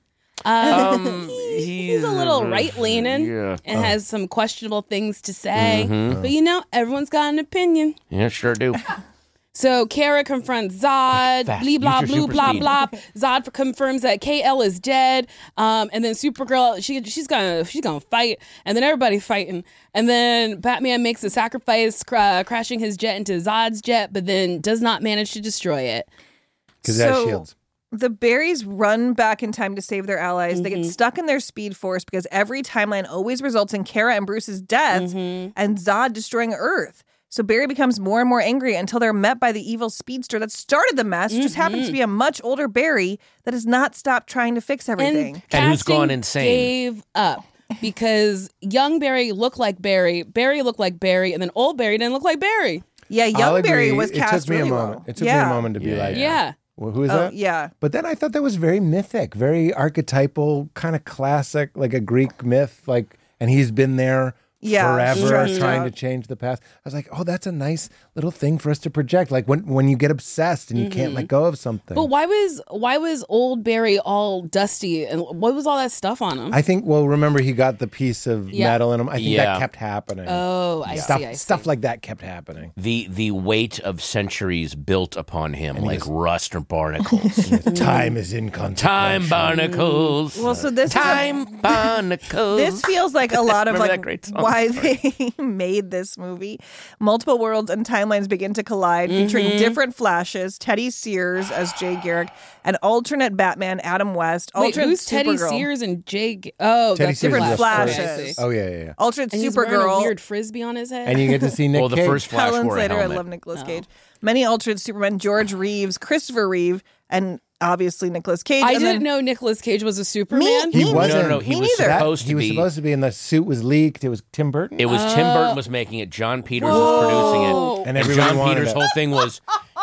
He's a little right leaning Yeah. and has some questionable things to say. Mm-hmm. But you know, everyone's got an opinion. Yeah, sure do. So Kara confronts Zod, Fast. blee blah Use your blue super blah speed. blah. Zod confirms that KL is dead, and then Supergirl she's gonna fight, and then everybody's fighting, and then Batman makes a sacrifice, crashing his jet into Zod's jet, but then does not manage to destroy it. Because that So- shields. The Barrys run back in time to save their allies. They Mm-hmm. get stuck in their speed force because every timeline always results in Kara and Bruce's deaths Mm-hmm. and Zod destroying Earth. So Barry becomes more and more angry until they're met by the evil speedster that started the mess. It just happens to be a much older Barry that has not stopped trying to fix everything. And who's casting gone insane. Gave up because young Barry looked like Barry looked like Barry, and then old Barry didn't look like Barry. Yeah, I'll young Barry agree. was It cast took me really a moment. well. It took me a moment to be like, Yeah. well, who is Oh, that? yeah. But then I thought that was very mythic, very archetypal, kind of classic, like a Greek myth. Like, and he's been there Yeah, forever, stretched trying out. to change the past. I was like, oh, that's a nice little thing for us to project. Like when you get obsessed and you can't let go of something. But why was old Barry all dusty, and what was all that stuff on him? I think. Well, remember he got the piece of Yeah. metal in him. I think Yeah. that kept happening. Oh, I see. Stuff like that kept happening. The weight of centuries built upon him like rust or barnacles. Time is inconsequential. Time barnacles. Well, so this is a- Time barnacles. This feels like a lot of Remember like that great song? why they made this movie. Multiple worlds and timelines begin to collide, featuring different Flashes, Teddy Sears as Jay Garrick, and alternate Batman Adam West, Wait, alternate who's Teddy Supergirl, Sears and Jake? Oh, Teddy that's Sears different is the Flashes. first. I see. Oh yeah. alternate And he's wearing a Supergirl. weird frisbee on his head. And you get to see Nick well, the Cage. first Flash Helen wore a Slater, I helmet. love Nicolas Cage. Many alternate Supermen, George Reeves, Christopher Reeve, and obviously Nicolas Cage. I and didn't then- know Nicolas Cage was a Superman. He wasn't. No, he Me was neither. supposed to He was be. supposed to be, and the suit was leaked. It was Tim Burton. It was Tim Burton was making it. John Peters was producing it. And everybody John wanted Peters' it. whole thing was,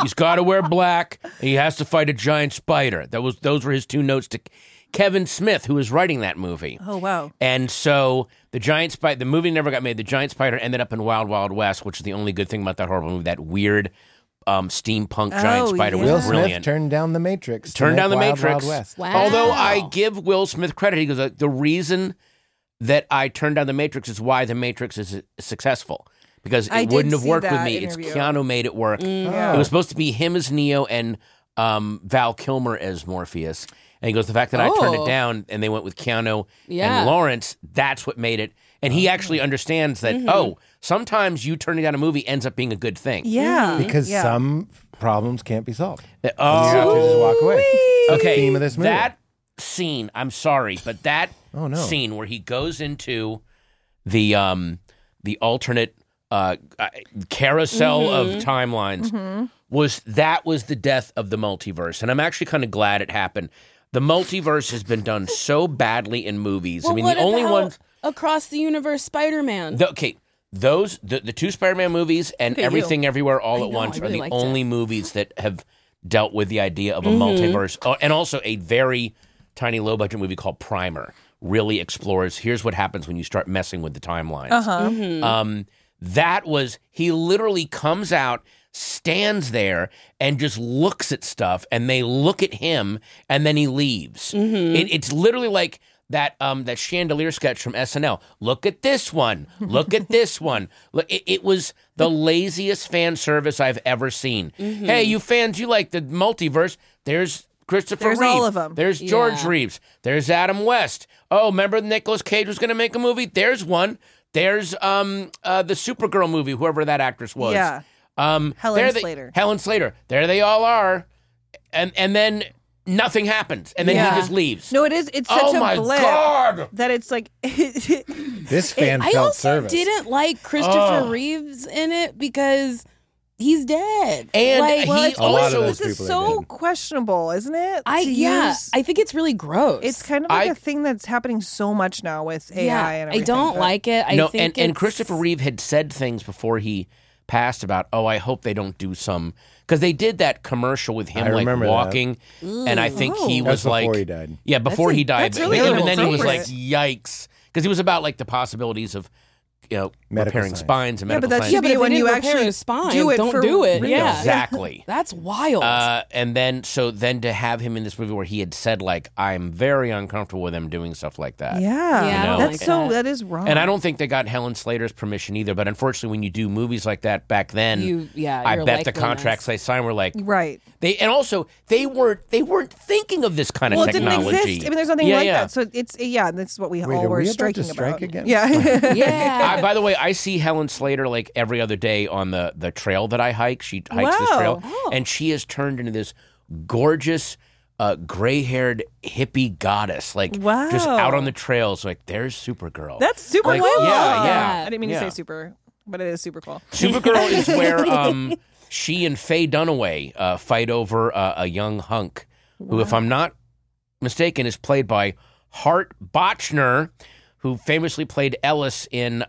He's got to wear black. And he has to fight a giant spider. Those were his 2 notes to Kevin Smith, who was writing that movie. Oh, wow. And so the giant spider, the movie never got made. The giant spider ended up in Wild Wild West, which is the only good thing about that horrible movie. That weird steampunk giant spider yeah. was Will Smith brilliant. turned down The Matrix. to Turned make down The Wild Matrix. Wild West. Wow. Although I give Will Smith credit, he goes, the reason that I turned down The Matrix is why The Matrix is successful. Because I it did wouldn't have see worked with that me. interview. It's Keanu made it work. Yeah. It was supposed to be him as Neo and Val Kilmer as Morpheus. And he goes, the fact that I turned it down and they went with Keanu and Lawrence, that's what made it. And he actually understands that, sometimes you turning down a movie ends up being a good thing. Yeah. Because yeah. some problems can't be solved. Oh, You have to just walk away. It's the okay. theme of this movie. That scene, I'm sorry, but that Oh, no. scene where he goes into the alternate carousel of timelines was the death of the multiverse. And I'm actually kind of glad it happened. The multiverse has been done so badly in movies. Well, I mean, what the only about ones. Across the Universe Spider-Man. The 2 Spider-Man movies and at Everything Everywhere All I at know, Once I are really the liked only movies that have dealt with the idea of a multiverse. Oh, and also a very tiny low-budget movie called Primer really explores, here's what happens when you start messing with the timelines. That was, he literally comes out, stands there, and just looks at stuff, and they look at him, and then he leaves. It's literally like that chandelier sketch from SNL. Look at this one. Look at this one. Look, it was the laziest fan service I've ever seen. Hey, you fans, you like the multiverse? There's Christopher There's Reeve. all of 'em. There's George Yeah. Reeves. There's Adam West. Oh, remember Nicolas Cage was going to make a movie? There's one. There's the Supergirl movie, whoever that actress was. Yeah. Helen Slater. Helen Slater. There they all are. And then nothing happens. And then Yeah. he just leaves. No, it is. It's such Oh a my blip God. that it's like. This fan I felt also service. didn't like Christopher Reeves in it because he's dead. And like, Well, he it's A lot of also those this is people are so dead. questionable, isn't it? I to use- think it's really gross. It's kind of like I- a thing that's happening so much now with AI and I everything. don't but- like it. I No, think and it's- Christopher Reeve had said things before he passed about, I hope they don't do some, because they did that commercial with him I like remember that. walking, and I think he That's was like, before he died. yeah, before That's he died, that's but really even then he was like, inappropriate. yikes, because he was about like the possibilities of, Medical repairing science. spines and Yeah, medical but that's science. Yeah, but if when they you didn't repair actually his spine, do it don't for do it. real. Yeah, Exactly. That's wild. And then to have him in this movie where he had said like, I'm very uncomfortable with him doing stuff like that. Yeah, Yeah, I don't that's like so. that. That is wrong. And I don't think they got Helen Slater's permission either. But unfortunately, when you do movies like that back then, I you're bet like the contracts they signed were like Right. they weren't thinking of this kind of Well, it didn't technology. exist. I mean, there's nothing Yeah, like yeah. that. So it's that's what we Wait, all are were we about to striking strike about. again? Yeah. yeah. By the way, I see Helen Slater like every other day on the trail that I hike. She hikes this Wow. trail, Oh. and she has turned into this gorgeous, gray-haired hippie goddess. Like just Wow. out on the trails. Like there's Supergirl. That's super Like, cool. yeah. I didn't mean Yeah. to say super, but it is super cool. Supergirl is where she and Faye Dunaway fight over a young hunk who, if I'm not mistaken, is played by Hart Bochner, who famously played Ellis in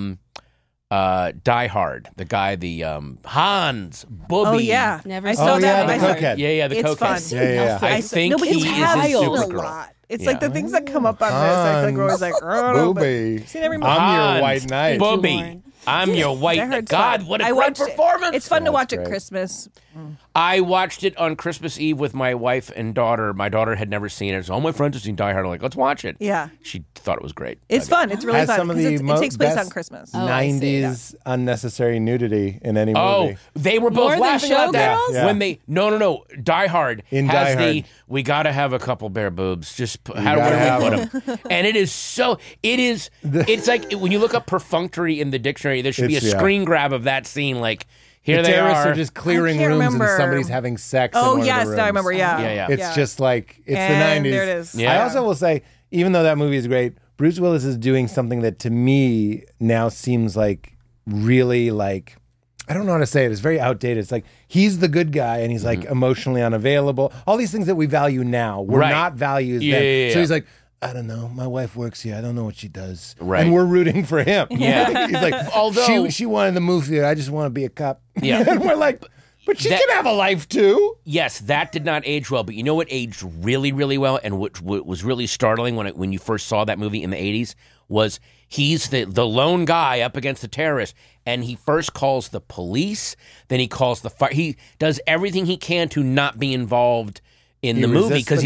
Die Hard. The guy, Hans Booby. Oh yeah, Never I saw saw Oh, that. yeah, I the saw- cokehead. Yeah, the It's cokehead. fun. Yeah, yeah, yeah. I think no, but he it's is in wild a Supergirl. lot. It's Yeah. like the things that come up on this. I feel like we're always like, oh, no, but Booby. seen every movie. I'm your Hans white knight. Booby. Lauren. I'm your I white heard knight. God, fun. what a I great watched it. performance. It's fun to watch great. at Christmas. I watched it on Christmas Eve with my wife and daughter. My daughter had never seen it. So all my friends have seen Die Hard. I'm like, let's watch it. Yeah. She thought it was great. It's fun. It's really Has fun some of because the it takes place best on Christmas. I see. 90s unnecessary nudity in any Oh, movie. they were both More than laughing about that Showgirls? Yeah. when they no. Die Hard In has Die the Hard. we got to have a couple bare boobs. Just how gotta do we put them? And it is so. It is. It's like when you look up perfunctory in the dictionary, there should be a It's- yeah. screen grab of that scene. Like here The they terrorists are. are just clearing I can't rooms remember. and somebody's having sex. in Oh one of yes, the now I rooms. remember. Yeah, Yeah. It's just like it's And the 90s. there it is. Yeah. I also will say, even though that movie is great, Bruce Willis is doing something that to me now seems like really like I don't know how to say it. It's very outdated. It's like he's the good guy and he's like emotionally unavailable. All these things that we value now were Right. not values Yeah, then. yeah, So yeah. he's like, I don't know. My wife works here. I don't know what she does. Right. And we're rooting for him. Yeah. He's like, Although- she wanted to move here. I just want to be a cop. Yeah. And we're like, But she can have a life too. Yes, that did not age well. But you know what aged really, really well, and what was really startling when you first saw that movie in the 80s was he's the lone guy up against the terrorist, and he first calls the police, then he calls the fire. He does everything he can to not be involved in the movie because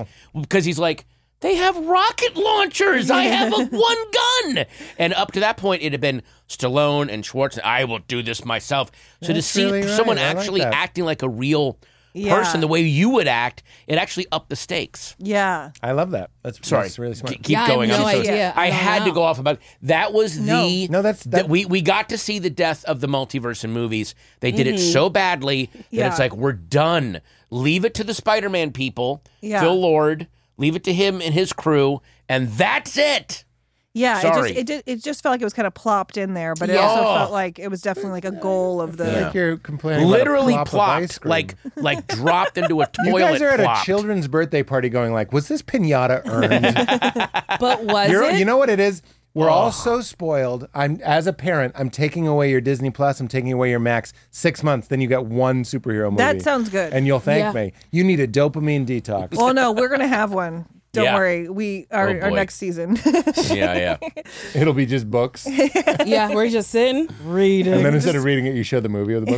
he's like, they have rocket launchers. I have one gun. And up to that point, it had been Stallone and Schwarzenegger. I will do this myself. So to see really someone right. I actually like that. acting like a real person, the way you would act, it actually upped the stakes. Yeah. I love that. That's really smart. Keep going. I have no I'm so idea. I had to go off about that. Was that we got to see the death of the multiverse in movies. They did it so badly that it's like, we're done. Leave it to the Spider-Man people, Phil Lord. Leave it to him and his crew, and that's it. Yeah, Sorry. it just felt like it was kind of plopped in there, but it also felt like it was definitely like a goal of the. Like you're complaining literally about a plop of ice plopped, cream. like dropped into a toilet. You guys are at plopped. a children's birthday party going like, was this piñata earned? But was it? You know what it is? We're all so spoiled. As a parent, I'm taking away your Disney Plus. I'm taking away your Max. 6 months, then you get one superhero movie. That sounds good. And you'll thank me. You need a dopamine detox. Well, no, we're gonna have one. Don't worry. Our boy. next season. Yeah. It'll be just books. Yeah, we're just sitting, reading. And then instead of reading it, you show the movie of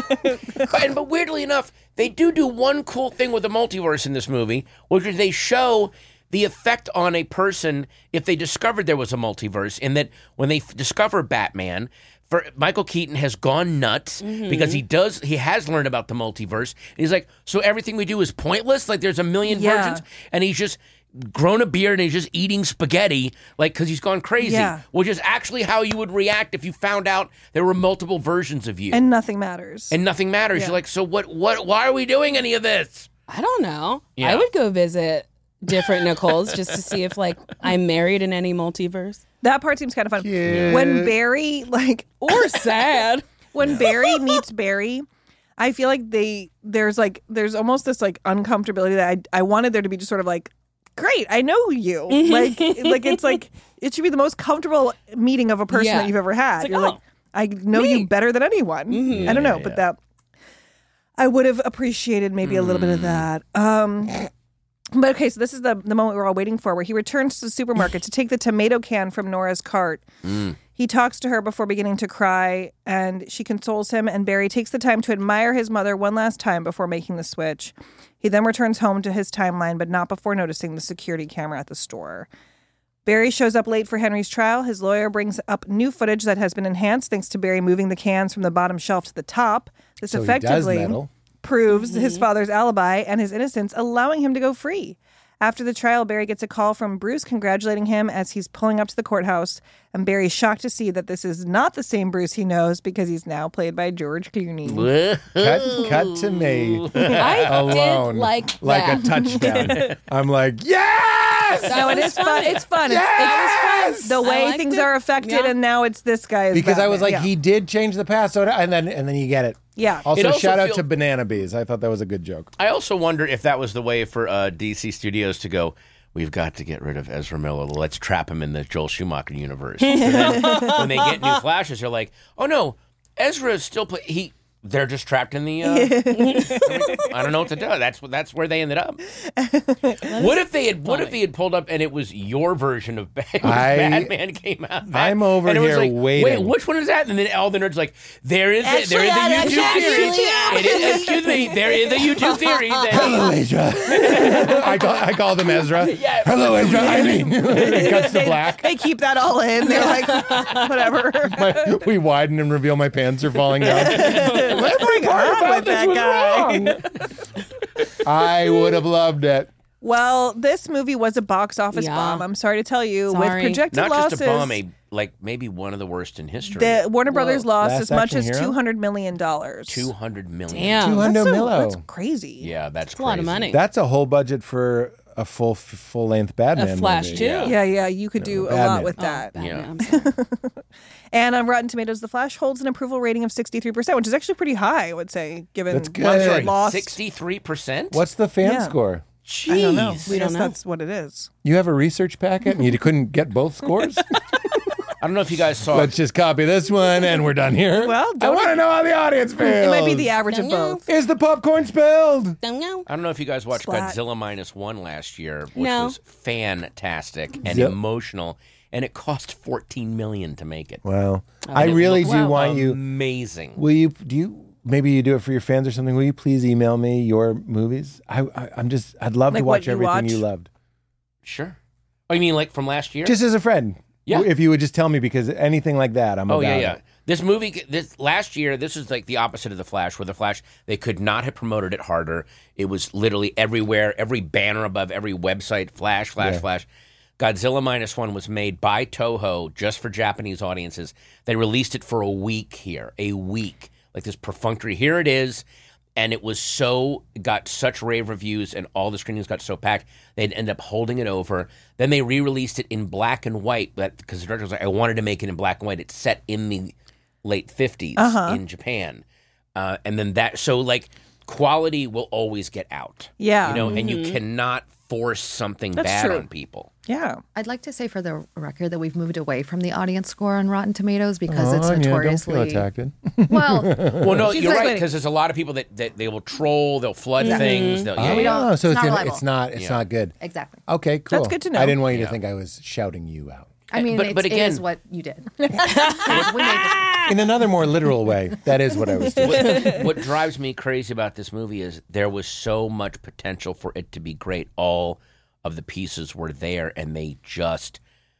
the book. But weirdly enough, they do one cool thing with the multiverse in this movie, which is they show the effect on a person if they discovered there was a multiverse, in that when they discover Batman, Michael Keaton has gone nuts because he has learned about the multiverse. And he's like, so everything we do is pointless? Like there's a million versions? And he's just grown a beard and he's just eating spaghetti, like, because he's gone crazy, which is actually how you would react if you found out there were multiple versions of you. And nothing matters. You're like, so why are we doing any of this? I don't know. Yeah. I would go visit different Nicoles just to see if I'm married in any multiverse. That part seems kind of fun. Cute. When Barry Or sad. when Barry meets Barry, I feel like there's almost this uncomfortability that I wanted there to be just sort of like, great, I know you. Like it's like it should be the most comfortable meeting of a person that you've ever had. You're like, I know you better than anyone. I don't know, but that I would have appreciated maybe a little bit of that. But okay, so this is the moment we're all waiting for, where he returns to the supermarket to take the tomato can from Nora's cart. He talks to her before beginning to cry, and she consoles him, and Barry takes the time to admire his mother one last time before making the switch. He then returns home to his timeline, but not before noticing the security camera at the store. Barry shows up late for Henry's trial. His lawyer brings up new footage that has been enhanced thanks to Barry moving the cans from the bottom shelf to the top. This So he does effectively meddle. proves his father's alibi and his innocence, allowing him to go free. After the trial, Barry gets a call from Bruce congratulating him as he's pulling up to the courthouse, and Barry's shocked to see that this is not the same Bruce he knows because he's now played by George Clooney. Cut to me I alone did like a that. touchdown. I'm like, yes! No, it is fun. It's fun. Yes! It's the way liked things it. are affected, and now it's this guy. As Because I was Batman. like, he did change the past, so and then you get it. Yeah. It Also, also shout out feel- to Banana Bees. I thought that was a good joke. I also wonder if that was the way for DC Studios to go, we've got to get rid of Ezra Miller. Let's trap him in the Joel Schumacher universe. And then when they get new Flashes, they're like, oh no, Ezra is still they're just trapped in the. I don't know what to do. That's where they ended up. What if they had pulled up and it was your version of Batman came out? I'm over and it was here like, waiting. Wait, which one is that? And then all the nerds like, there is a YouTube theory. Excuse me, there is a YouTube theory. Hello, Ezra. I call them Ezra. Yeah. Hello, Ezra. I mean, it cuts to black. They keep that all in. They're like, whatever. We widen and reveal my pants are falling down. What's going on with that guy? I would have loved it. Well, this movie was a box office Yeah. bomb. I'm sorry to tell you. Sorry. With projected Not losses, just a bomb, maybe one of the worst in history. the Warner Brothers lost Last as much Action as Hero? $200 million. $200 million. Damn. $200 million. That's crazy. Yeah, that's That's a lot of money. That's a whole budget for a full length Batman A Flash movie. too. Yeah, you could do a Batman. lot with that. Batman, Yeah. I'm sorry. And on Rotten Tomatoes, The Flash holds an approval rating of 63%, which is actually pretty high, I would say, given That's good. what I'm it sorry, lost. 63%? What's the fan Yeah. score? Jeez. I don't know. We I don't guess know. that's what it is. You have a research packet and you couldn't get both scores? I don't know if you guys saw. Let's just copy this one and we're done here. Well, I want to know how the audience feels. It might be the average of both. Is the popcorn spilled? Don't know. I don't know if you guys watched Splat. Godzilla -1 last year, which No. was fantastic and Yep. emotional, and it cost $14 million to make it. Well, And I it really looked do want you. amazing. Will you? Do you? Maybe you do it for your fans or something. Will you please email me your movies? I'm just. I'd love Like to what watch you everything watch? you loved. Sure. Oh, you mean like from last year? Just as a friend. Yeah. If you would just tell me, because anything like that, I'm Oh about yeah. it. This movie, this last year, this is like the opposite of The Flash. Where The Flash, they could not have promoted it harder. It was literally everywhere, every banner above every website. Flash, Flash, Yeah. Flash. Godzilla -1 was made by Toho just for Japanese audiences. They released it for a week here, like this perfunctory. Here it is. And it was got such rave reviews, and all the screenings got so packed, they'd end up holding it over. Then they re-released it in black and white, because the director was like, I wanted to make it in black and white. It's set in the late 50s in Japan. And then quality will always get out. Yeah. You know, and you cannot force something That's bad true. on people. Yeah. I'd like to say for the record that we've moved away from the audience score on Rotten Tomatoes because it's Yeah, notoriously don't feel attacked. well. Well, no, She's you're like, right, wait. because there's a lot of people that they will troll, they'll flood things. They'll, We don't- so it's not reliable. it's not good. Exactly. Okay, cool. That's good to know. I didn't want you to think I was shouting you out. I mean, But it again- is what you did. We made this. In another more literal way, that is what I was doing. What drives me crazy about this movie is there was so much potential for it to be great. All of the pieces were there, and they just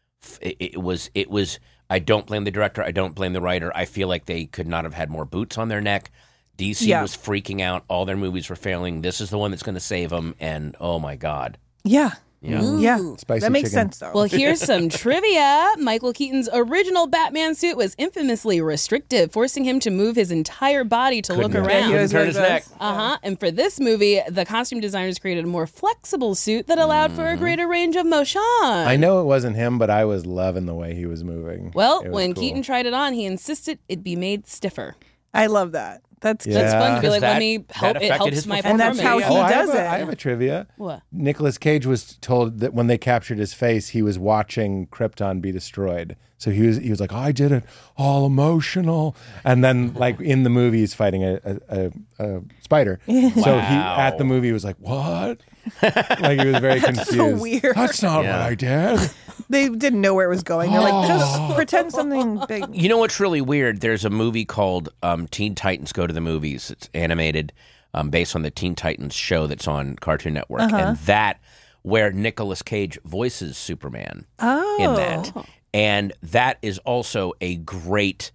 it was. I don't blame the director. I don't blame the writer. I feel like they could not have had more boots on their neck. DC Yeah. was freaking out. All their movies were failing. This is the one that's going to save them. And oh my god, Yeah. yeah. Yeah. Spicy that makes chicken. sense, though. Well, here's some trivia. Michael Keaton's original Batman suit was infamously restrictive, forcing him to move his entire body to look Couldn't- around. he was Couldn't turn really his neck. gross. And for this movie, the costume designers created a more flexible suit that allowed for a greater range of motion. I know it wasn't him, but I was loving the way he was moving. Well, It was when cool. Keaton tried it on, he insisted it be made stiffer. I love that. That's Yeah. That's fun to be Because like, let that- me that help. It affected helps his my And that's how performance. he does it. I have a trivia. What? Nicolas Cage was told that when they captured his face, he was watching Krypton be destroyed. So he was like, I did it all emotional. And then like in the movie, he's fighting a spider. So he at the movie was like, what? Like he was very confused. so weird. That's not Yeah. what I did. They didn't know where it was going. They're like, just pretend something big. You know what's really weird? There's a movie called Teen Titans Go to the Movies. It's animated based on the Teen Titans show that's on Cartoon Network. And that, where Nicolas Cage voices Superman in that. And that is also a great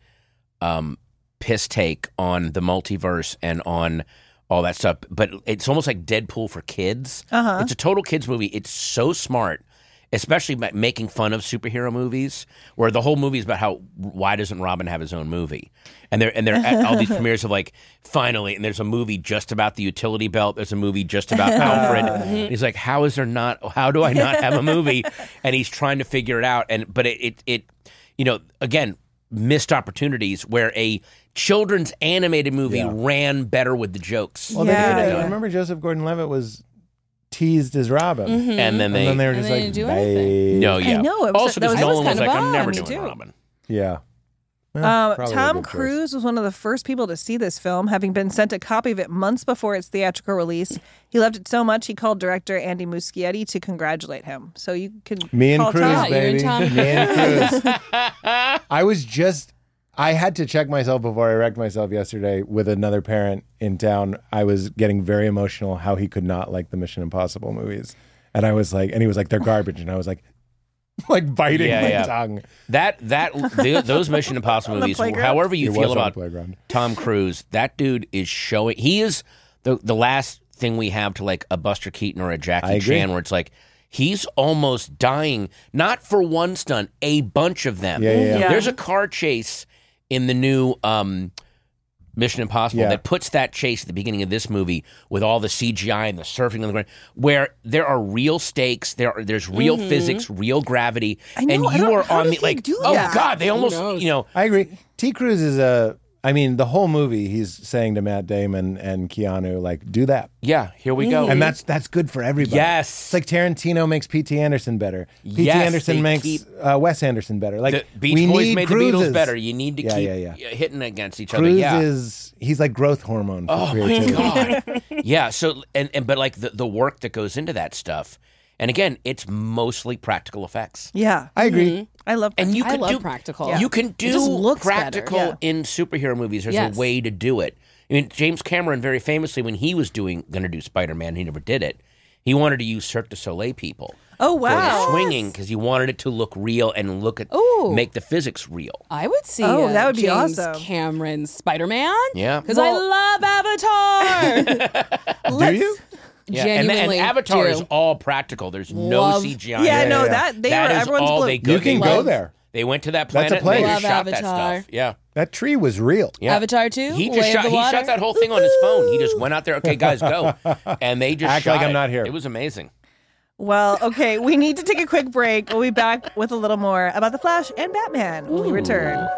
piss take on the multiverse and on all that stuff. But it's almost like Deadpool for kids. It's a total kids movie. It's so smart. Especially by making fun of superhero movies, where the whole movie is about why doesn't Robin have his own movie? And they're at all these premieres of like, finally, and there's a movie just about the utility belt. There's a movie just about Alfred. And he's like, how do I not have a movie? And he's trying to figure it out. But it you know, again, missed opportunities where a children's animated movie ran better with the jokes. Well, Yeah, they did. yeah. Remember Joseph Gordon-Levitt was teased as Robin. And then they, And then they were And just they like, didn't do anything. "Bye." no, yeah. know, it was- Also, that because was Nolan was kind of like, I'm bummed. never Me doing too. Robin. Yeah. Well, probably a Tom good choice. Cruise was one of the first people to see this film, having been sent a copy of it months before its theatrical release. He loved it so much, he called director Andy Muschietti to congratulate him. So you can Me and call Cruz, Tom. you and baby. Tom. Me and Cruz. I had to check myself before I wrecked myself yesterday with another parent in town. I was getting very emotional how he could not like the Mission Impossible movies. And I was like, and he was like, they're garbage. And I was like biting Yeah, my yeah. tongue. Those Mission Impossible On the movies, playground? however you It feel was on the about playground. Tom Cruise, that dude is showing. He is the last thing we have to like a Buster Keaton or a I Jackie agree. Chan, where it's like he's almost dying, not for one stunt, a bunch of them. Yeah. There's a car chase in the new Mission Impossible Yeah. that puts that chase at the beginning of this movie with all the CGI and the surfing on the ground, where there are real stakes, there's real physics, real gravity, I know, and I you don't- are how on does the he like, do oh that? god, they almost, knows? you know. I agree. T. Cruz is a I mean, the whole movie, he's saying to Matt Damon and Keanu, like, do that. Yeah, here we go. And that's good for everybody. Yes. It's like Tarantino makes P.T. Anderson better. P.T. Yes, Anderson they makes keep- Wes Anderson better. Like, The Beach we Boys need made Cruises. the Beatles better. You need to keep hitting against each other. Cruise Yeah. he's like growth hormone for creativity. My God. Yeah. So but like the work that goes into that stuff, and again, it's mostly practical effects. Yeah. I agree. I love And you I can love do practical. You can It just do looks better. practical Yeah. in superhero movies. There's Yes. a way to do it. I mean, James Cameron, very famously, when he was going to do Spider-Man, he never did it. He wanted to use Cirque du Soleil people. Oh, For wow. the swinging, because he wanted it to look real and make the physics real. I would see That would be James awesome. Cameron's Spider-Man. Yeah. Because I love Avatar. Do you? Yeah, and Genuinely Avatar do. is all practical. There's no Love- CGI. Yeah, in no, it. that they That were is everyone's all blue. they go. You can they go went- there. They went to that That's planet. a place. And they just Love shot that Avatar. stuff. Yeah. That tree was real. Yeah. Avatar 2? He Way just of shot. the He Water? shot that whole thing on his phone. He just went out there. Okay, guys, go, and they just Act shot like I'm it. not here. It was amazing. Well, okay, we need to take a quick break. We'll be back with a little more about The Flash and Batman when we return.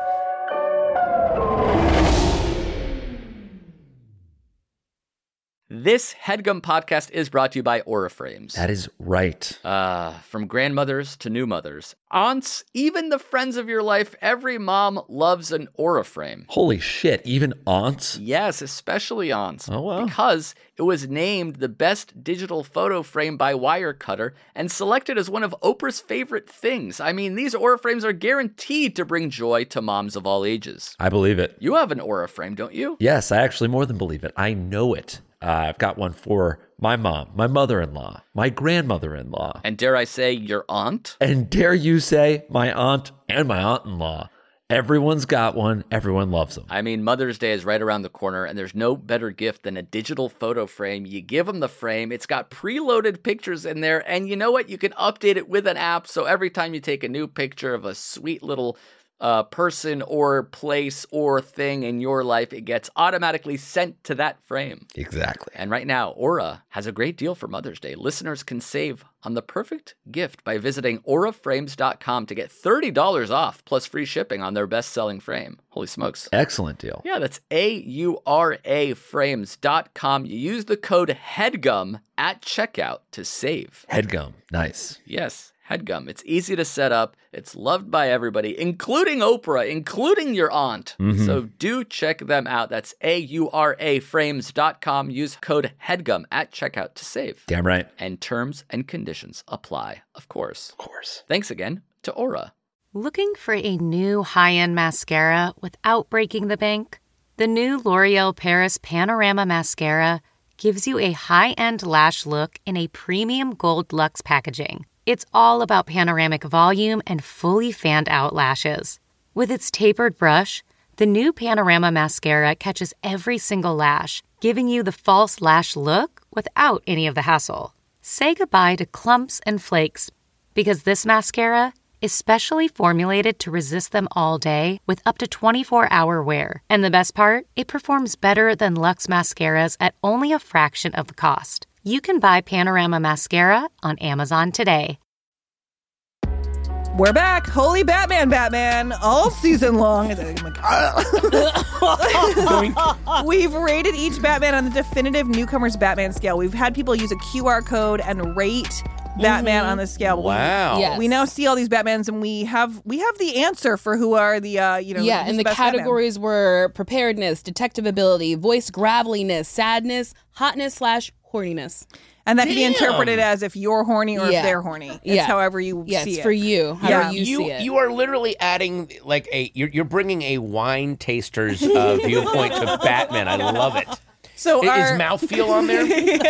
This HeadGum podcast is brought to you by Aura Frames. That is right. From grandmothers to new mothers, aunts, even the friends of your life, every mom loves an Aura frame. Holy shit, even aunts? Yes, especially aunts. Oh, wow. Because it was named the best digital photo frame by Wirecutter and selected as one of Oprah's favorite things. I mean, these Aura frames are guaranteed to bring joy to moms of all ages. I believe it. You have an Aura frame, don't you? Yes, I actually more than believe it. I know it. I've got one for my mom, my mother-in-law, my grandmother-in-law. And dare I say, your aunt? And dare you say, my aunt and my aunt-in-law. Everyone's got one. Everyone loves them. I mean, Mother's Day is right around the corner, and there's no better gift than a digital photo frame. You give them the frame, it's got preloaded pictures in there, and you know what? You can update it with an app, so every time you take a new picture of a sweet little person or place or thing in your life, it gets automatically sent to that frame. Exactly. And right now, Aura has a great deal for Mother's Day. Listeners can save on the perfect gift by visiting auraframes.com to get $30 off plus free shipping on their best-selling frame. Holy smokes. Excellent deal. Yeah, that's auraframes.com. You use the code HEADGUM at checkout to save. Headgum. Nice. Yes, HEADGUM. It's easy to set up. It's loved by everybody, including Oprah, including your aunt. So do check them out. That's auraframes.com. Use code HEADGUM at checkout to save. Damn right. And terms and conditions apply, of course. Of course. Thanks again to Aura. Looking for a new high-end mascara without breaking the bank? The new L'Oreal Paris Panorama Mascara gives you a high-end lash look in a premium gold luxe packaging. It's all about panoramic volume and fully fanned-out lashes. With its tapered brush, the new Panorama Mascara catches every single lash, giving you the false lash look without any of the hassle. Say goodbye to clumps and flakes, because this mascara is specially formulated to resist them all day with up to 24-hour wear. And the best part? It performs better than Luxe mascaras at only a fraction of the cost. You can buy Panorama Mascara on Amazon today. We're back. Holy Batman, all season long. We've rated each Batman on the definitive newcomers Batman scale. We've had people use a QR code and rate Batman on the scale. Wow. Yes. We now see all these Batmans, and we have the answer for who are the Yeah, who's and the best categories were preparedness, detective ability, voice graveliness, sadness, hotness/horniness. Batman. And that can be interpreted as if you're horny or if Yeah. they're horny. It's Yeah. however you Yeah, see it's it. for you. However you see it. You are literally adding like you're bringing a wine taster's viewpoint to Batman. I love it. So Is our mouthfeel on there?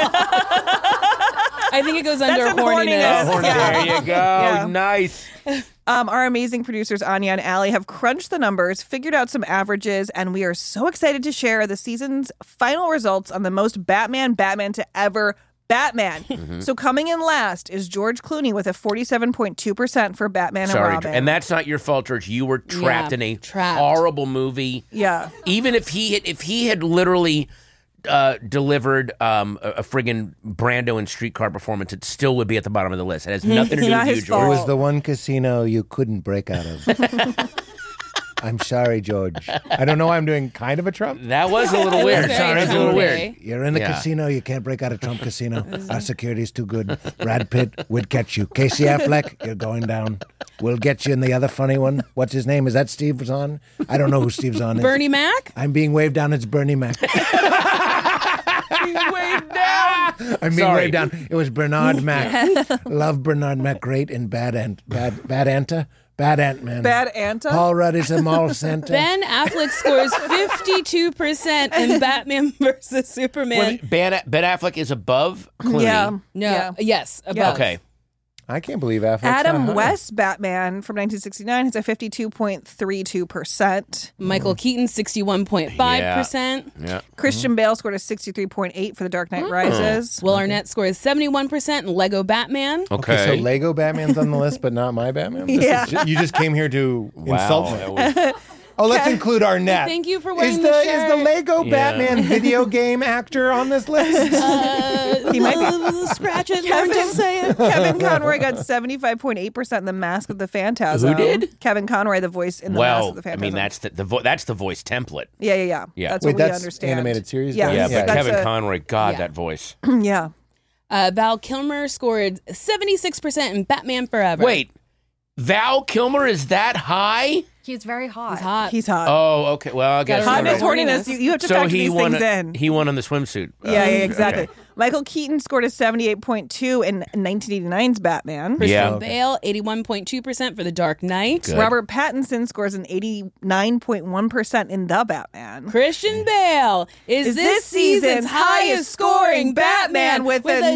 I think it goes under That's a horniness. horniness. There you go. Yeah. Nice. Our amazing producers, Anya and Allie, have crunched the numbers, figured out some averages, and we are so excited to share the season's final results on the most Batman to ever Batman. So coming in last is George Clooney with a 47.2% for Batman and Sorry, Robin. and that's not your fault, George. You were trapped in a horrible movie. Yeah. Even if he had literally delivered a friggin' Brando and Streetcar performance, it still would be at the bottom of the list. It has nothing to do with you, It George. was the one casino you couldn't break out of. I'm sorry, George. I don't know why I'm doing kind of a Trump. That was a little weird. Very Sorry, it's a little Trumpy. weird. You're in the Yeah. casino. You can't break out of Trump Casino. Our security's too good. Brad Pitt would catch you. Casey Affleck, you're going down. We'll get you in the other funny one. What's his name? Is that Steve Zahn? I don't know who Steve Zahn is. Bernie Mac? I'm being waved down. It's Bernie Mac. Waved down. I'm being Sorry. waved down. It was Bernard Mac. Love Bernard Mac. Great in Bad Anta. Bad Ant-Man. Bad Anta? Paul Rudd is a mall center. Ben Affleck scores 52% in Batman versus Superman. Ben Affleck is above Clooney. Yeah. No. Yeah. Yes. Yeah. Above. Okay. I can't believe Affleck's Adam that high. West Batman from 1969 has a 52.32%. Michael Keaton, 61.5%. Yeah. Christian Bale scored a 63.8 for The Dark Knight Rises. Will Arnett scores 71% in Lego Batman. Okay. So Lego Batman's on the list, but not my Batman? Yeah. You just came here to insult me. That was- Oh, let's include Arnett. Thank you for wearing Is the the shirt. Lego Yeah. Batman video game actor on this list? He might be. Scratch it. Learn to say it. Kevin Conroy got 75.8% in The Mask of the Phantasm. Who did? Kevin Conroy, the voice in The Mask Well, of the I Phantasm. mean, that's that's the voice template. Yeah. Yeah. That's Wait, what we that's understand. animated series? Yeah, Yeah, Yeah, but that's Kevin a- Conroy, God, Yeah. that voice. Yeah. Val Kilmer scored 76% in Batman Forever. Wait, Val Kilmer is that high? He's very hot. He's hot. He's hot. Oh, okay. Well, I guess. Hotness, okay. horniness. You have to So factor he these won. things in. He won on the swimsuit. Yeah, exactly. okay. Michael Keaton scored a 78.2 in 1989's Batman. Christian Yeah. Bale, 81.2% for The Dark Knight. Good. Robert Pattinson scores an 89.1% in The Batman. Christian Bale is this season's highest scoring Batman with a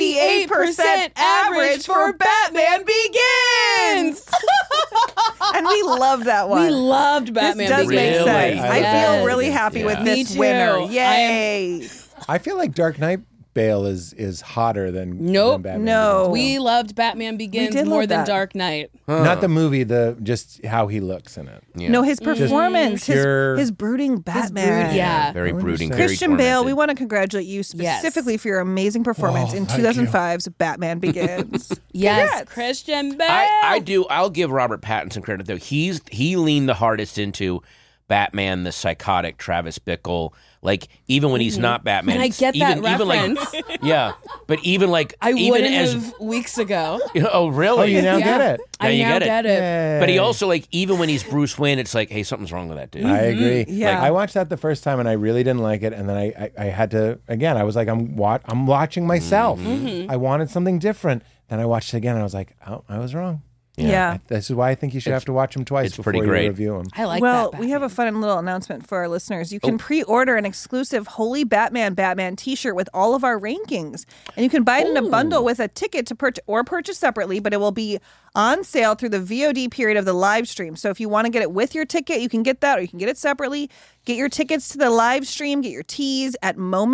98% average for Batman Begins. And we love that one. We loved Batman This does Begins. make Really? sense. I I love feel it. really happy with Yeah. this Me too. winner. I am- Yay. I feel like Dark Knight Bale is hotter than Nope. than Batman No. Begins. We loved Batman Begins did more love than that. Dark Knight. Not the movie, just how he looks in it. Yeah. No, his performance, pure- his brooding Batman. Yeah. Very brooding. Christian very Bale, we tormented. want to congratulate you specifically for your amazing performance in thank 2005's Batman Begins. Yes, Congrats. Christian Bale. I do. I'll give Robert Pattinson credit though. He leaned the hardest into Batman, the psychotic Travis Bickle. Like even when he's not Batman, And I get even, that even reference. like yeah, but even like I even wouldn't as have weeks ago. oh really? Oh, you now get it. Now I you now get it. it. But he also like even when he's Bruce Wayne, it's like hey something's wrong with that dude. I agree. Yeah. Like, I watched that the first time and I really didn't like it, and then I had to again. I was like, I'm watching myself. I wanted something different. Then I watched it again and I was like, oh, I was wrong. Yeah. This is why I think you should have to watch them twice it's before pretty you great. review them. I like Well, that. we have a fun little announcement for our listeners. You can pre-order an exclusive Holy Batman t-shirt with all of our rankings. And you can buy it in a bundle with a ticket to purchase separately, but it will be on sale through the VOD period of the live stream. So if you want to get it with your ticket, you can get that, or you can get it separately. Get your tickets to the live stream, get your tees at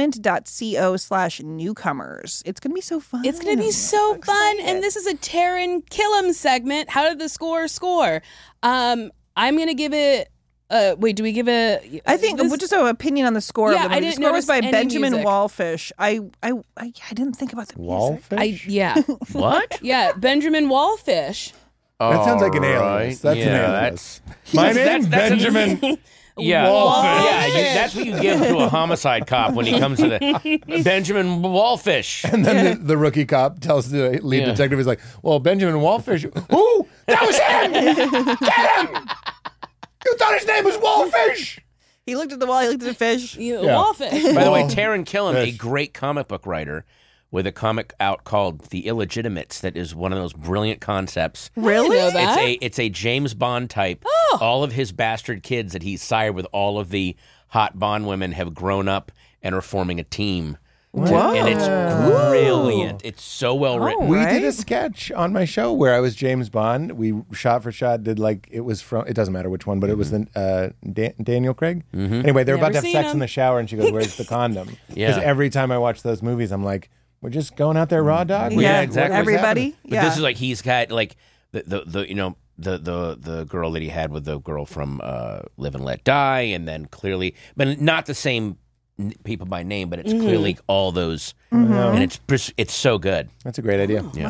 moment.co/newcomers. It's going to be so fun. It's going to be so fun. And this is a Taryn Killam segment. How did the score? I'm going to give it. Wait, do we give a? I think just an opinion on the score. Yeah, of the I movie. didn't The score was by notice any Benjamin music. Wallfish. I didn't think about the music. Wallfish? Yeah. What? Yeah, Benjamin Wallfish. That sounds like an All alias. That's an yeah, alias. that's My that's- name's that's- Benjamin. Yeah, Wallfish. yeah. That's what you give to a homicide cop when he comes to the Benjamin Wallfish. And then the rookie cop tells the lead Yeah. detective, he's like, well, Benjamin Wallfish. Who? That was him! Get him! You thought his name was Wallfish! He looked at the wall. He looked at the fish. Wallfish. By the way, Wall- Taryn Killam, a Fish. great comic book writer, with a comic out called The Illegitimates. That is one of those brilliant concepts. Really? know that. It's a James Bond type. All of his bastard kids that he's sired with all of the hot Bond women have grown up and are forming a team. Whoa. And it's brilliant. It's so well written. We Right. did a sketch on my show where I was James Bond. We shot for shot did like it was from. It doesn't matter which one, but it was the Daniel Craig. Anyway, they're about to have seen sex him. in the shower, and she goes, "Where's the condom?" Because Yeah. every time I watch those movies, I'm like, "We're just going out there raw dog." Yeah, exactly. Everybody. But Yeah. this is like he's got like the you know the girl that he had with the girl from Live and Let Die, and then clearly, but not the same people by name, but it's clearly all those, and it's so good. That's a great idea. Yeah. Wow.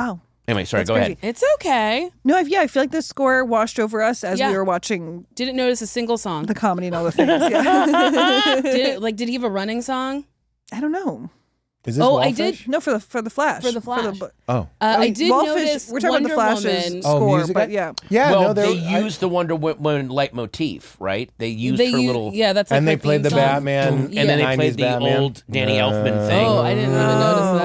Anyway, sorry, That's go crazy. ahead. It's okay. No, I feel like the score washed over us as Yeah. we were watching Didn't notice a single song. the comedy and all the things. Yeah. Did he have a running song? I don't know. Is this Oh, I Wallfish? did. No, for the Flash. For the Flash. Oh. I did Wallfish- notice we're talking Wonder about the Flash's Woman. score, music? but yeah. Yeah, well, no, they I- used the Wonder Woman leitmotif, right? They used her little... Yeah, that's like and they her played theme the song. Batman, And then they 90s played the Batman. old Danny Elfman thing. Oh, I didn't even notice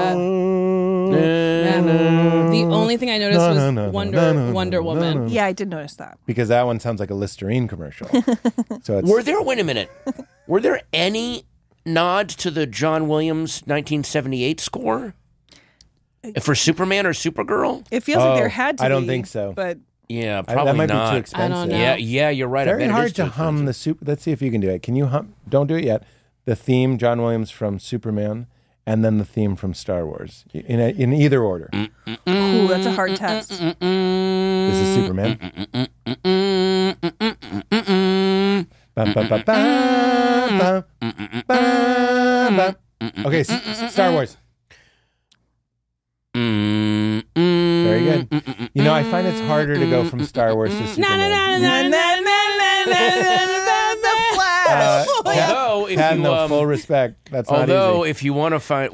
that. The only thing I noticed was Wonder Woman. Yeah, I did notice that. Because that one sounds like a Listerine commercial. So it's Wait a minute. Were there any nods to the John Williams 1978 score? For Superman or Supergirl? It feels like there had to be. I don't think so. But Yeah, that probably might not. be too expensive. I don't know. Yeah, you're right. I Very bet it hard is to too hum the super. Let's see if you can do it. Can you hum? Don't do it yet. The theme, John Williams from Superman, and then the theme from Star Wars in either order. ooh, that's a hard test. This is Superman. Ba, ba, ba, ba, ba, ba, ba. Okay, Star Wars. Very good. You know, I find it's harder to go from Star Wars to Superman. The Flash. Although, if Had you, no full respect. That's not although, easy. if you want to find,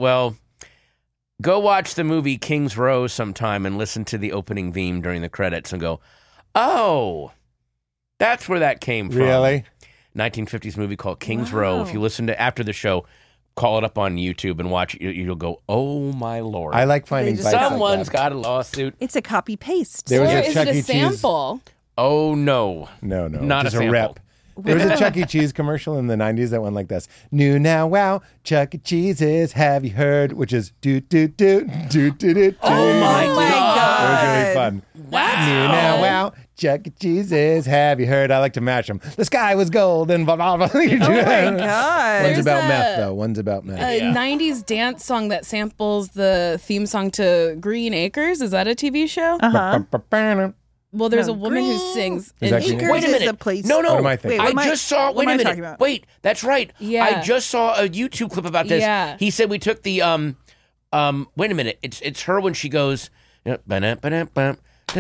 go watch the movie King's Row sometime and listen to the opening theme during the credits and go, oh, that's where that came from. Really? 1950s movie called King's Row. If you listen to after the show, call it up on YouTube and watch it. You'll go, oh my Lord. I like finding bites Someone's like that. got a lawsuit. It's a copy paste. There was Or a is Chuck it E. a Cheese. sample? Oh no. No, Not just a sample. rip. There was a Chuck E. Cheese commercial in the 90s that went like this. New now, wow, Chuck E. Cheese's, have you heard? Which is do, do, do, do, do, do, do. Oh my God. It was really fun. Wow. New now, wow, Chuck E. Cheese's, have you heard? I like to match them. The sky was gold and blah, blah, blah. Oh my God. One's There's about a- meth, though. One's about meth. A 90s dance song that samples the theme song to Green Acres. Is that a TV show? Well, there's a woman who sings. Is that Green Acres Wait a is minute. the place. No. What am I thinking? Wait, what I am just saw. what Wait am a I minute. talking about? Wait, that's right. Yeah. I just saw a YouTube clip about this. Yeah. He said we took the Wait a minute. It's her when she goes. Yeah. But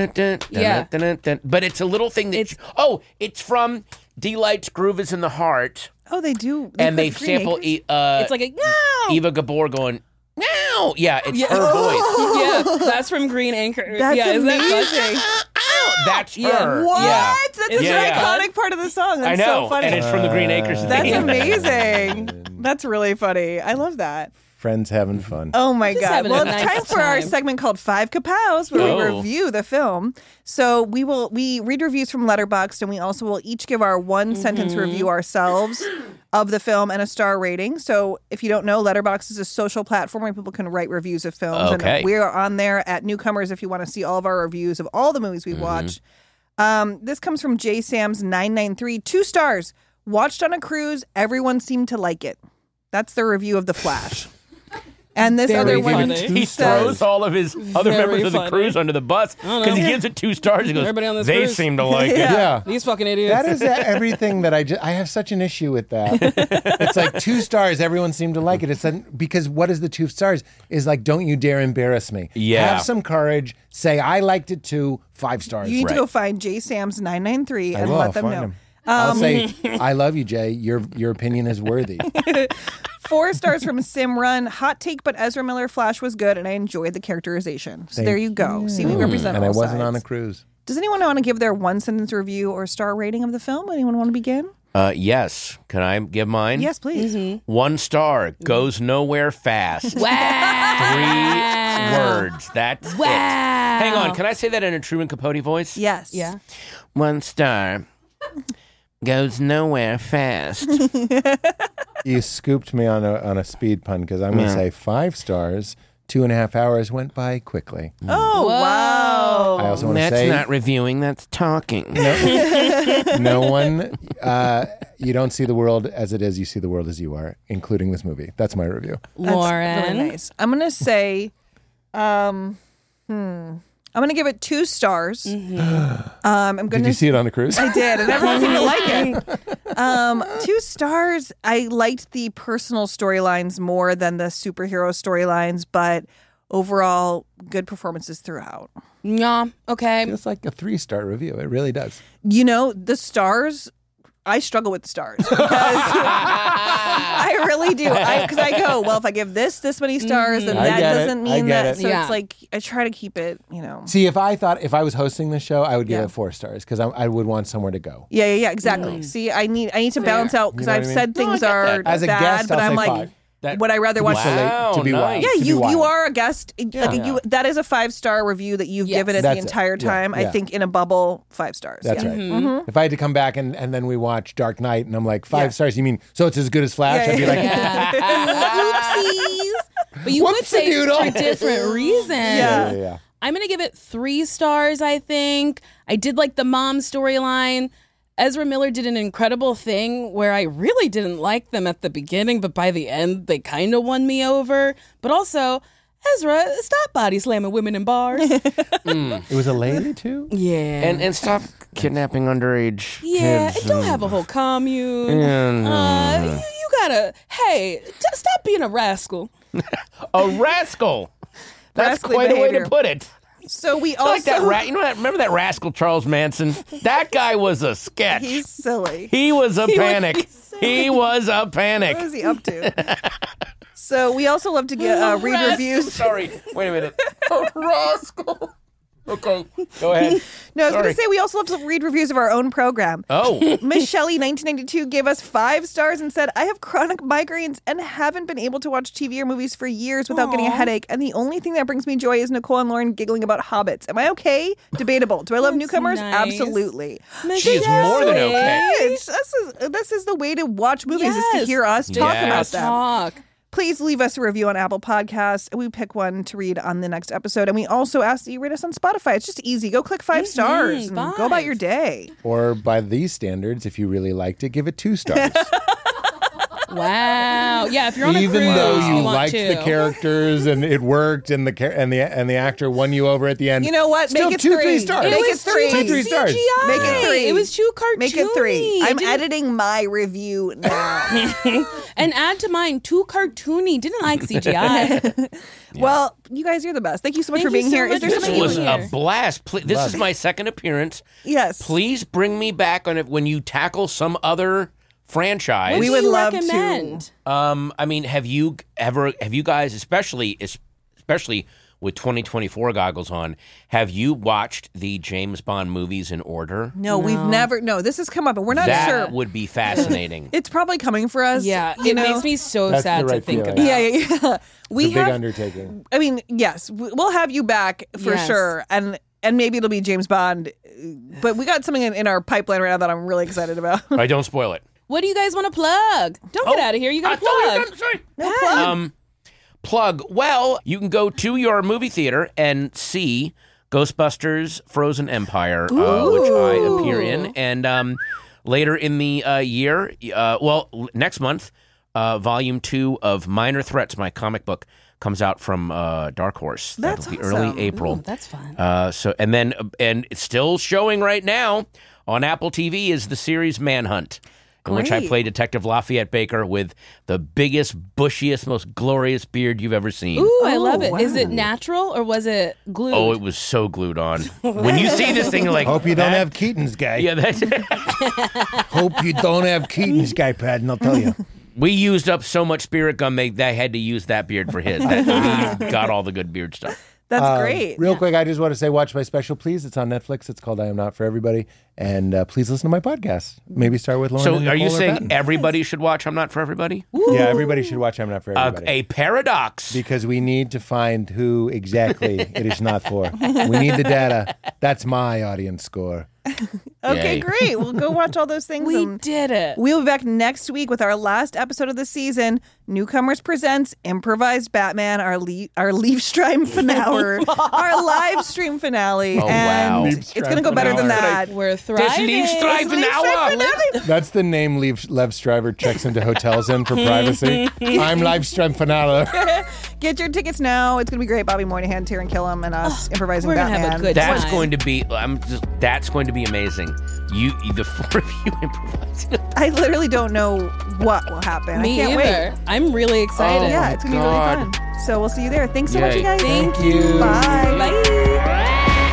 it's a little thing that. It's from Delight's Groove Is in the Heart, Oh, they do. and they put Green sample. Acres? It's like a no. Eva Gabor going. No, yeah, it's her voice. Yeah, that's from Green Acres. That's yeah, amazing. That's her. Yeah. What? Yeah. That's Is such it? an Yeah. iconic part of the song. That's I know, so funny. and it's from the Green Acres. That's thing. amazing. That's really funny. I love that. Friends having fun. Oh my Just God. having Well, a it's nice time for our time. segment called Five Kapows, where we Oh. review the film. So we read reviews from Letterboxd, and we also will each give our one sentence review ourselves of the film and a star rating. So if you don't know, Letterboxd is a social platform where people can write reviews of films. Okay. And we are on there at Newcomers if you want to see all of our reviews of all the movies we've watched. This comes from J Sam's 993. 2 stars. Watched on a cruise. Everyone seemed to like it. That's the review of The Flash. And this Very other one funny. He throws all of his other Very members of the funny. cruise under the bus because he gives it 2 stars. He goes, Everybody on this they cruise." seem to like it. Yeah. These fucking idiots. That is everything that I have such an issue with that. It's like 2 stars. Everyone seemed to like it. It's because what is the 2 stars is like, don't you dare embarrass me. Yeah. Have some courage. Say, I liked it too. 5 stars. You need to Right. go find J Sam's 993 I and will. let I'll them find know. him. I'll say, I love you, Jay. Your opinion is worthy. 4 stars from Simrun. Hot take, but Ezra Miller Flash was good, and I enjoyed the characterization. So there you go. See, we represent And I all wasn't sides. on a cruise. Does anyone want to give their one sentence review or star rating of the film? Anyone want to begin? Yes. Can I give mine? Yes, please. 1 star. Goes nowhere fast. 3 words. That's it. Hang on. Can I say that in a Truman Capote voice? Yes. Yeah. 1 star. Goes nowhere fast. You scooped me on a speed pun because I'm going to say 5 stars. 2.5 hours went by quickly. Oh, wow. I also want to That's say not reviewing. That's talking. no one. You don't see the world as it is. You see the world as you are, including this movie. That's my review. That's Lauren. really nice. I'm going to say, I'm going to give it 2 stars. I'm going Did to you see it on a cruise? I did, and everyone seemed to like it. 2 stars. I liked the personal storylines more than the superhero storylines, but overall good performances throughout. Yeah, okay. It's like a 3-star review. It really does. You know, the stars, I struggle with the stars because I really do. Because I go, well, if I give this many stars, then that doesn't mean that. So it's like I try to keep it, you know. See, if I was hosting the show, I would give it 4 stars because I would want somewhere to go. Yeah, exactly. See, I need to balance out because I've said things are as a bad, guest, but I'll I'm say like, 5. would I rather watch to be wild? Yeah, to be you wild. are a guest. That is a 5-star review that you've given it the entire time. I think in a bubble, 5 stars. That's right. Mm-hmm. If I had to come back and then we watch Dark Knight and I'm like 5 stars, you mean so it's as good as Flash? I'd be like, oopsies. But you could say for different reasons. Yeah. I'm gonna give it 3 stars. I think I did like the mom storyline. Ezra Miller did an incredible thing where I really didn't like them at the beginning, but by the end, they kind of won me over. But also, Ezra, stop body slamming women in bars. It was a lady, too? Yeah. And stop kidnapping underage yeah, kids. and don't have a whole commune. Yeah. You gotta, hey, stop being a rascal. A rascal. That's Rascally quite behavior. a way to put it. So we Like that also you know that? Remember that rascal Charles Manson? That guy was a sketch. he's silly. He was a panic. He was a panic. What is he up to? So we also love to get read reviews. Sorry, wait a minute. A rascal. Okay, go ahead. No, I was going Sorry. to say we also love to read reviews of our own program. Oh. Miss Shelley, 1992, gave us 5 stars and said, I have chronic migraines and haven't been able to watch TV or movies for years without getting a headache. And the only thing that brings me joy is Nicole and Lauren giggling about hobbits. Am I okay? Debatable. Do I love newcomers? nice. Absolutely. She is more than okay. This is the way to watch movies, is to hear us talk about them. Talk. Please leave us a review on Apple Podcasts. We pick one to read on the next episode. And we also ask that you rate us on Spotify. It's just easy. Go click 5 stars and go about your day. Or by these standards, if you really liked it, give it 2 stars. Wow. Yeah, if you're on a Even cruise, though you want liked to. the characters and it worked and the actor won you over at the end. You know what? Still Make it 2, 3. 3 stars. Make It it was 3. 2, 3 stars. CGI. Make it 3. It was too cartoony. Make it 3. I'm didn't- editing my review now. And add to mine, too cartoony. Didn't like CGI. Well, you guys, you're the best. Thank you so much Thank for being you so here. much Is there for This something was you a blast. This is my second appearance. Yes. Please bring me back on it when you tackle some other franchise. We What would do you love recommend? I mean, have you guys, especially with 2024 goggles on, have you watched the James Bond movies in order? No, we've never. No, this has come up, but we're not That sure. would be fascinating. It's probably coming for us. Yeah, you it know? makes me so That's sad the to right think feeling. about. Yeah. We It's a big have. undertaking. I mean, yes, we'll have you back for Yes. sure, and maybe it'll be James Bond. But we got something in our pipeline right now that I'm really excited about. All right, don't spoil it. What do you guys want to plug? Don't get out of here. You got to plug. Sorry. Plug. Well, you can go to your movie theater and see Ghostbusters Frozen Empire, which I appear in. And later in the year, next month, Volume 2 of Minor Threats, my comic book, comes out from Dark Horse. That's That'll be awesome. early April. Ooh, that's fun. And it's still showing right now on Apple TV is the series Manhunt, in which I Great. play Detective Lafayette Baker with the biggest, bushiest, most glorious beard you've ever seen. Ooh, I love it. wow. Is it natural or was it glued? Oh, it was so glued on. When you see this thing, you're like, Hope you don't have Keaton's guy. Yeah, that's Hope you don't have Keaton's guy, Pat, and I'll tell you. We used up so much spirit gum, they had to use that beard for his. We got all the good beard stuff. That's great. Real quick, I just want to say, watch my special, please. It's on Netflix. It's called I Am Not For Everybody. And please listen to my podcast. Maybe start with Lauren. So and are you Nicole or saying Patton. everybody should watch I'm Not For Everybody? Yeah, everybody should watch I'm Not For Everybody. A paradox. Because we need to find who exactly it is not for. We need the data. That's my audience score. Okay, Yay. great. We'll go watch all those things. We and did it. We'll be back next week with our last episode of the season. Newcomers Presents Improvised Batman, our live stream finale, our live stream finale, Oh, and wow. it's going to go better than that. We're thriving. That's the name Lev Striver checks into hotels in for privacy. I'm live stream finale. Get your tickets now. It's going to be great. Bobby Moynihan, Taron Killam, and us improvising we're gonna Batman. have a good That's time. going to be. That's going to be amazing. The four of you improvising. I literally don't know what will happen. Me I can't either. wait. I'm really excited. Yeah, it's gonna be really fun. So we'll see you there. Thanks so much, you guys. Thank you. Bye. Bye.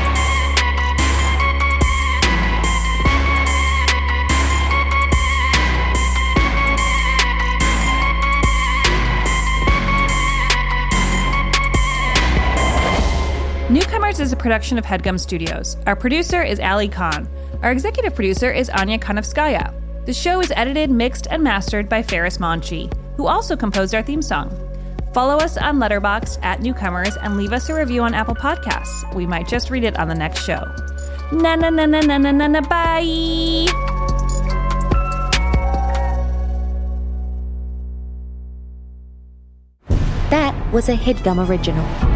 Newcomers is a production of HeadGum Studios. Our producer is Ali Khan. Our executive producer is Anya Kanovskaya. The show is edited, mixed, and mastered by Ferris Monchi, who also composed our theme song. Follow us on Letterboxd at Newcomers and leave us a review on Apple Podcasts. We might just read it on the next show. Na na na na na na na na bye. That was a HeadGum original.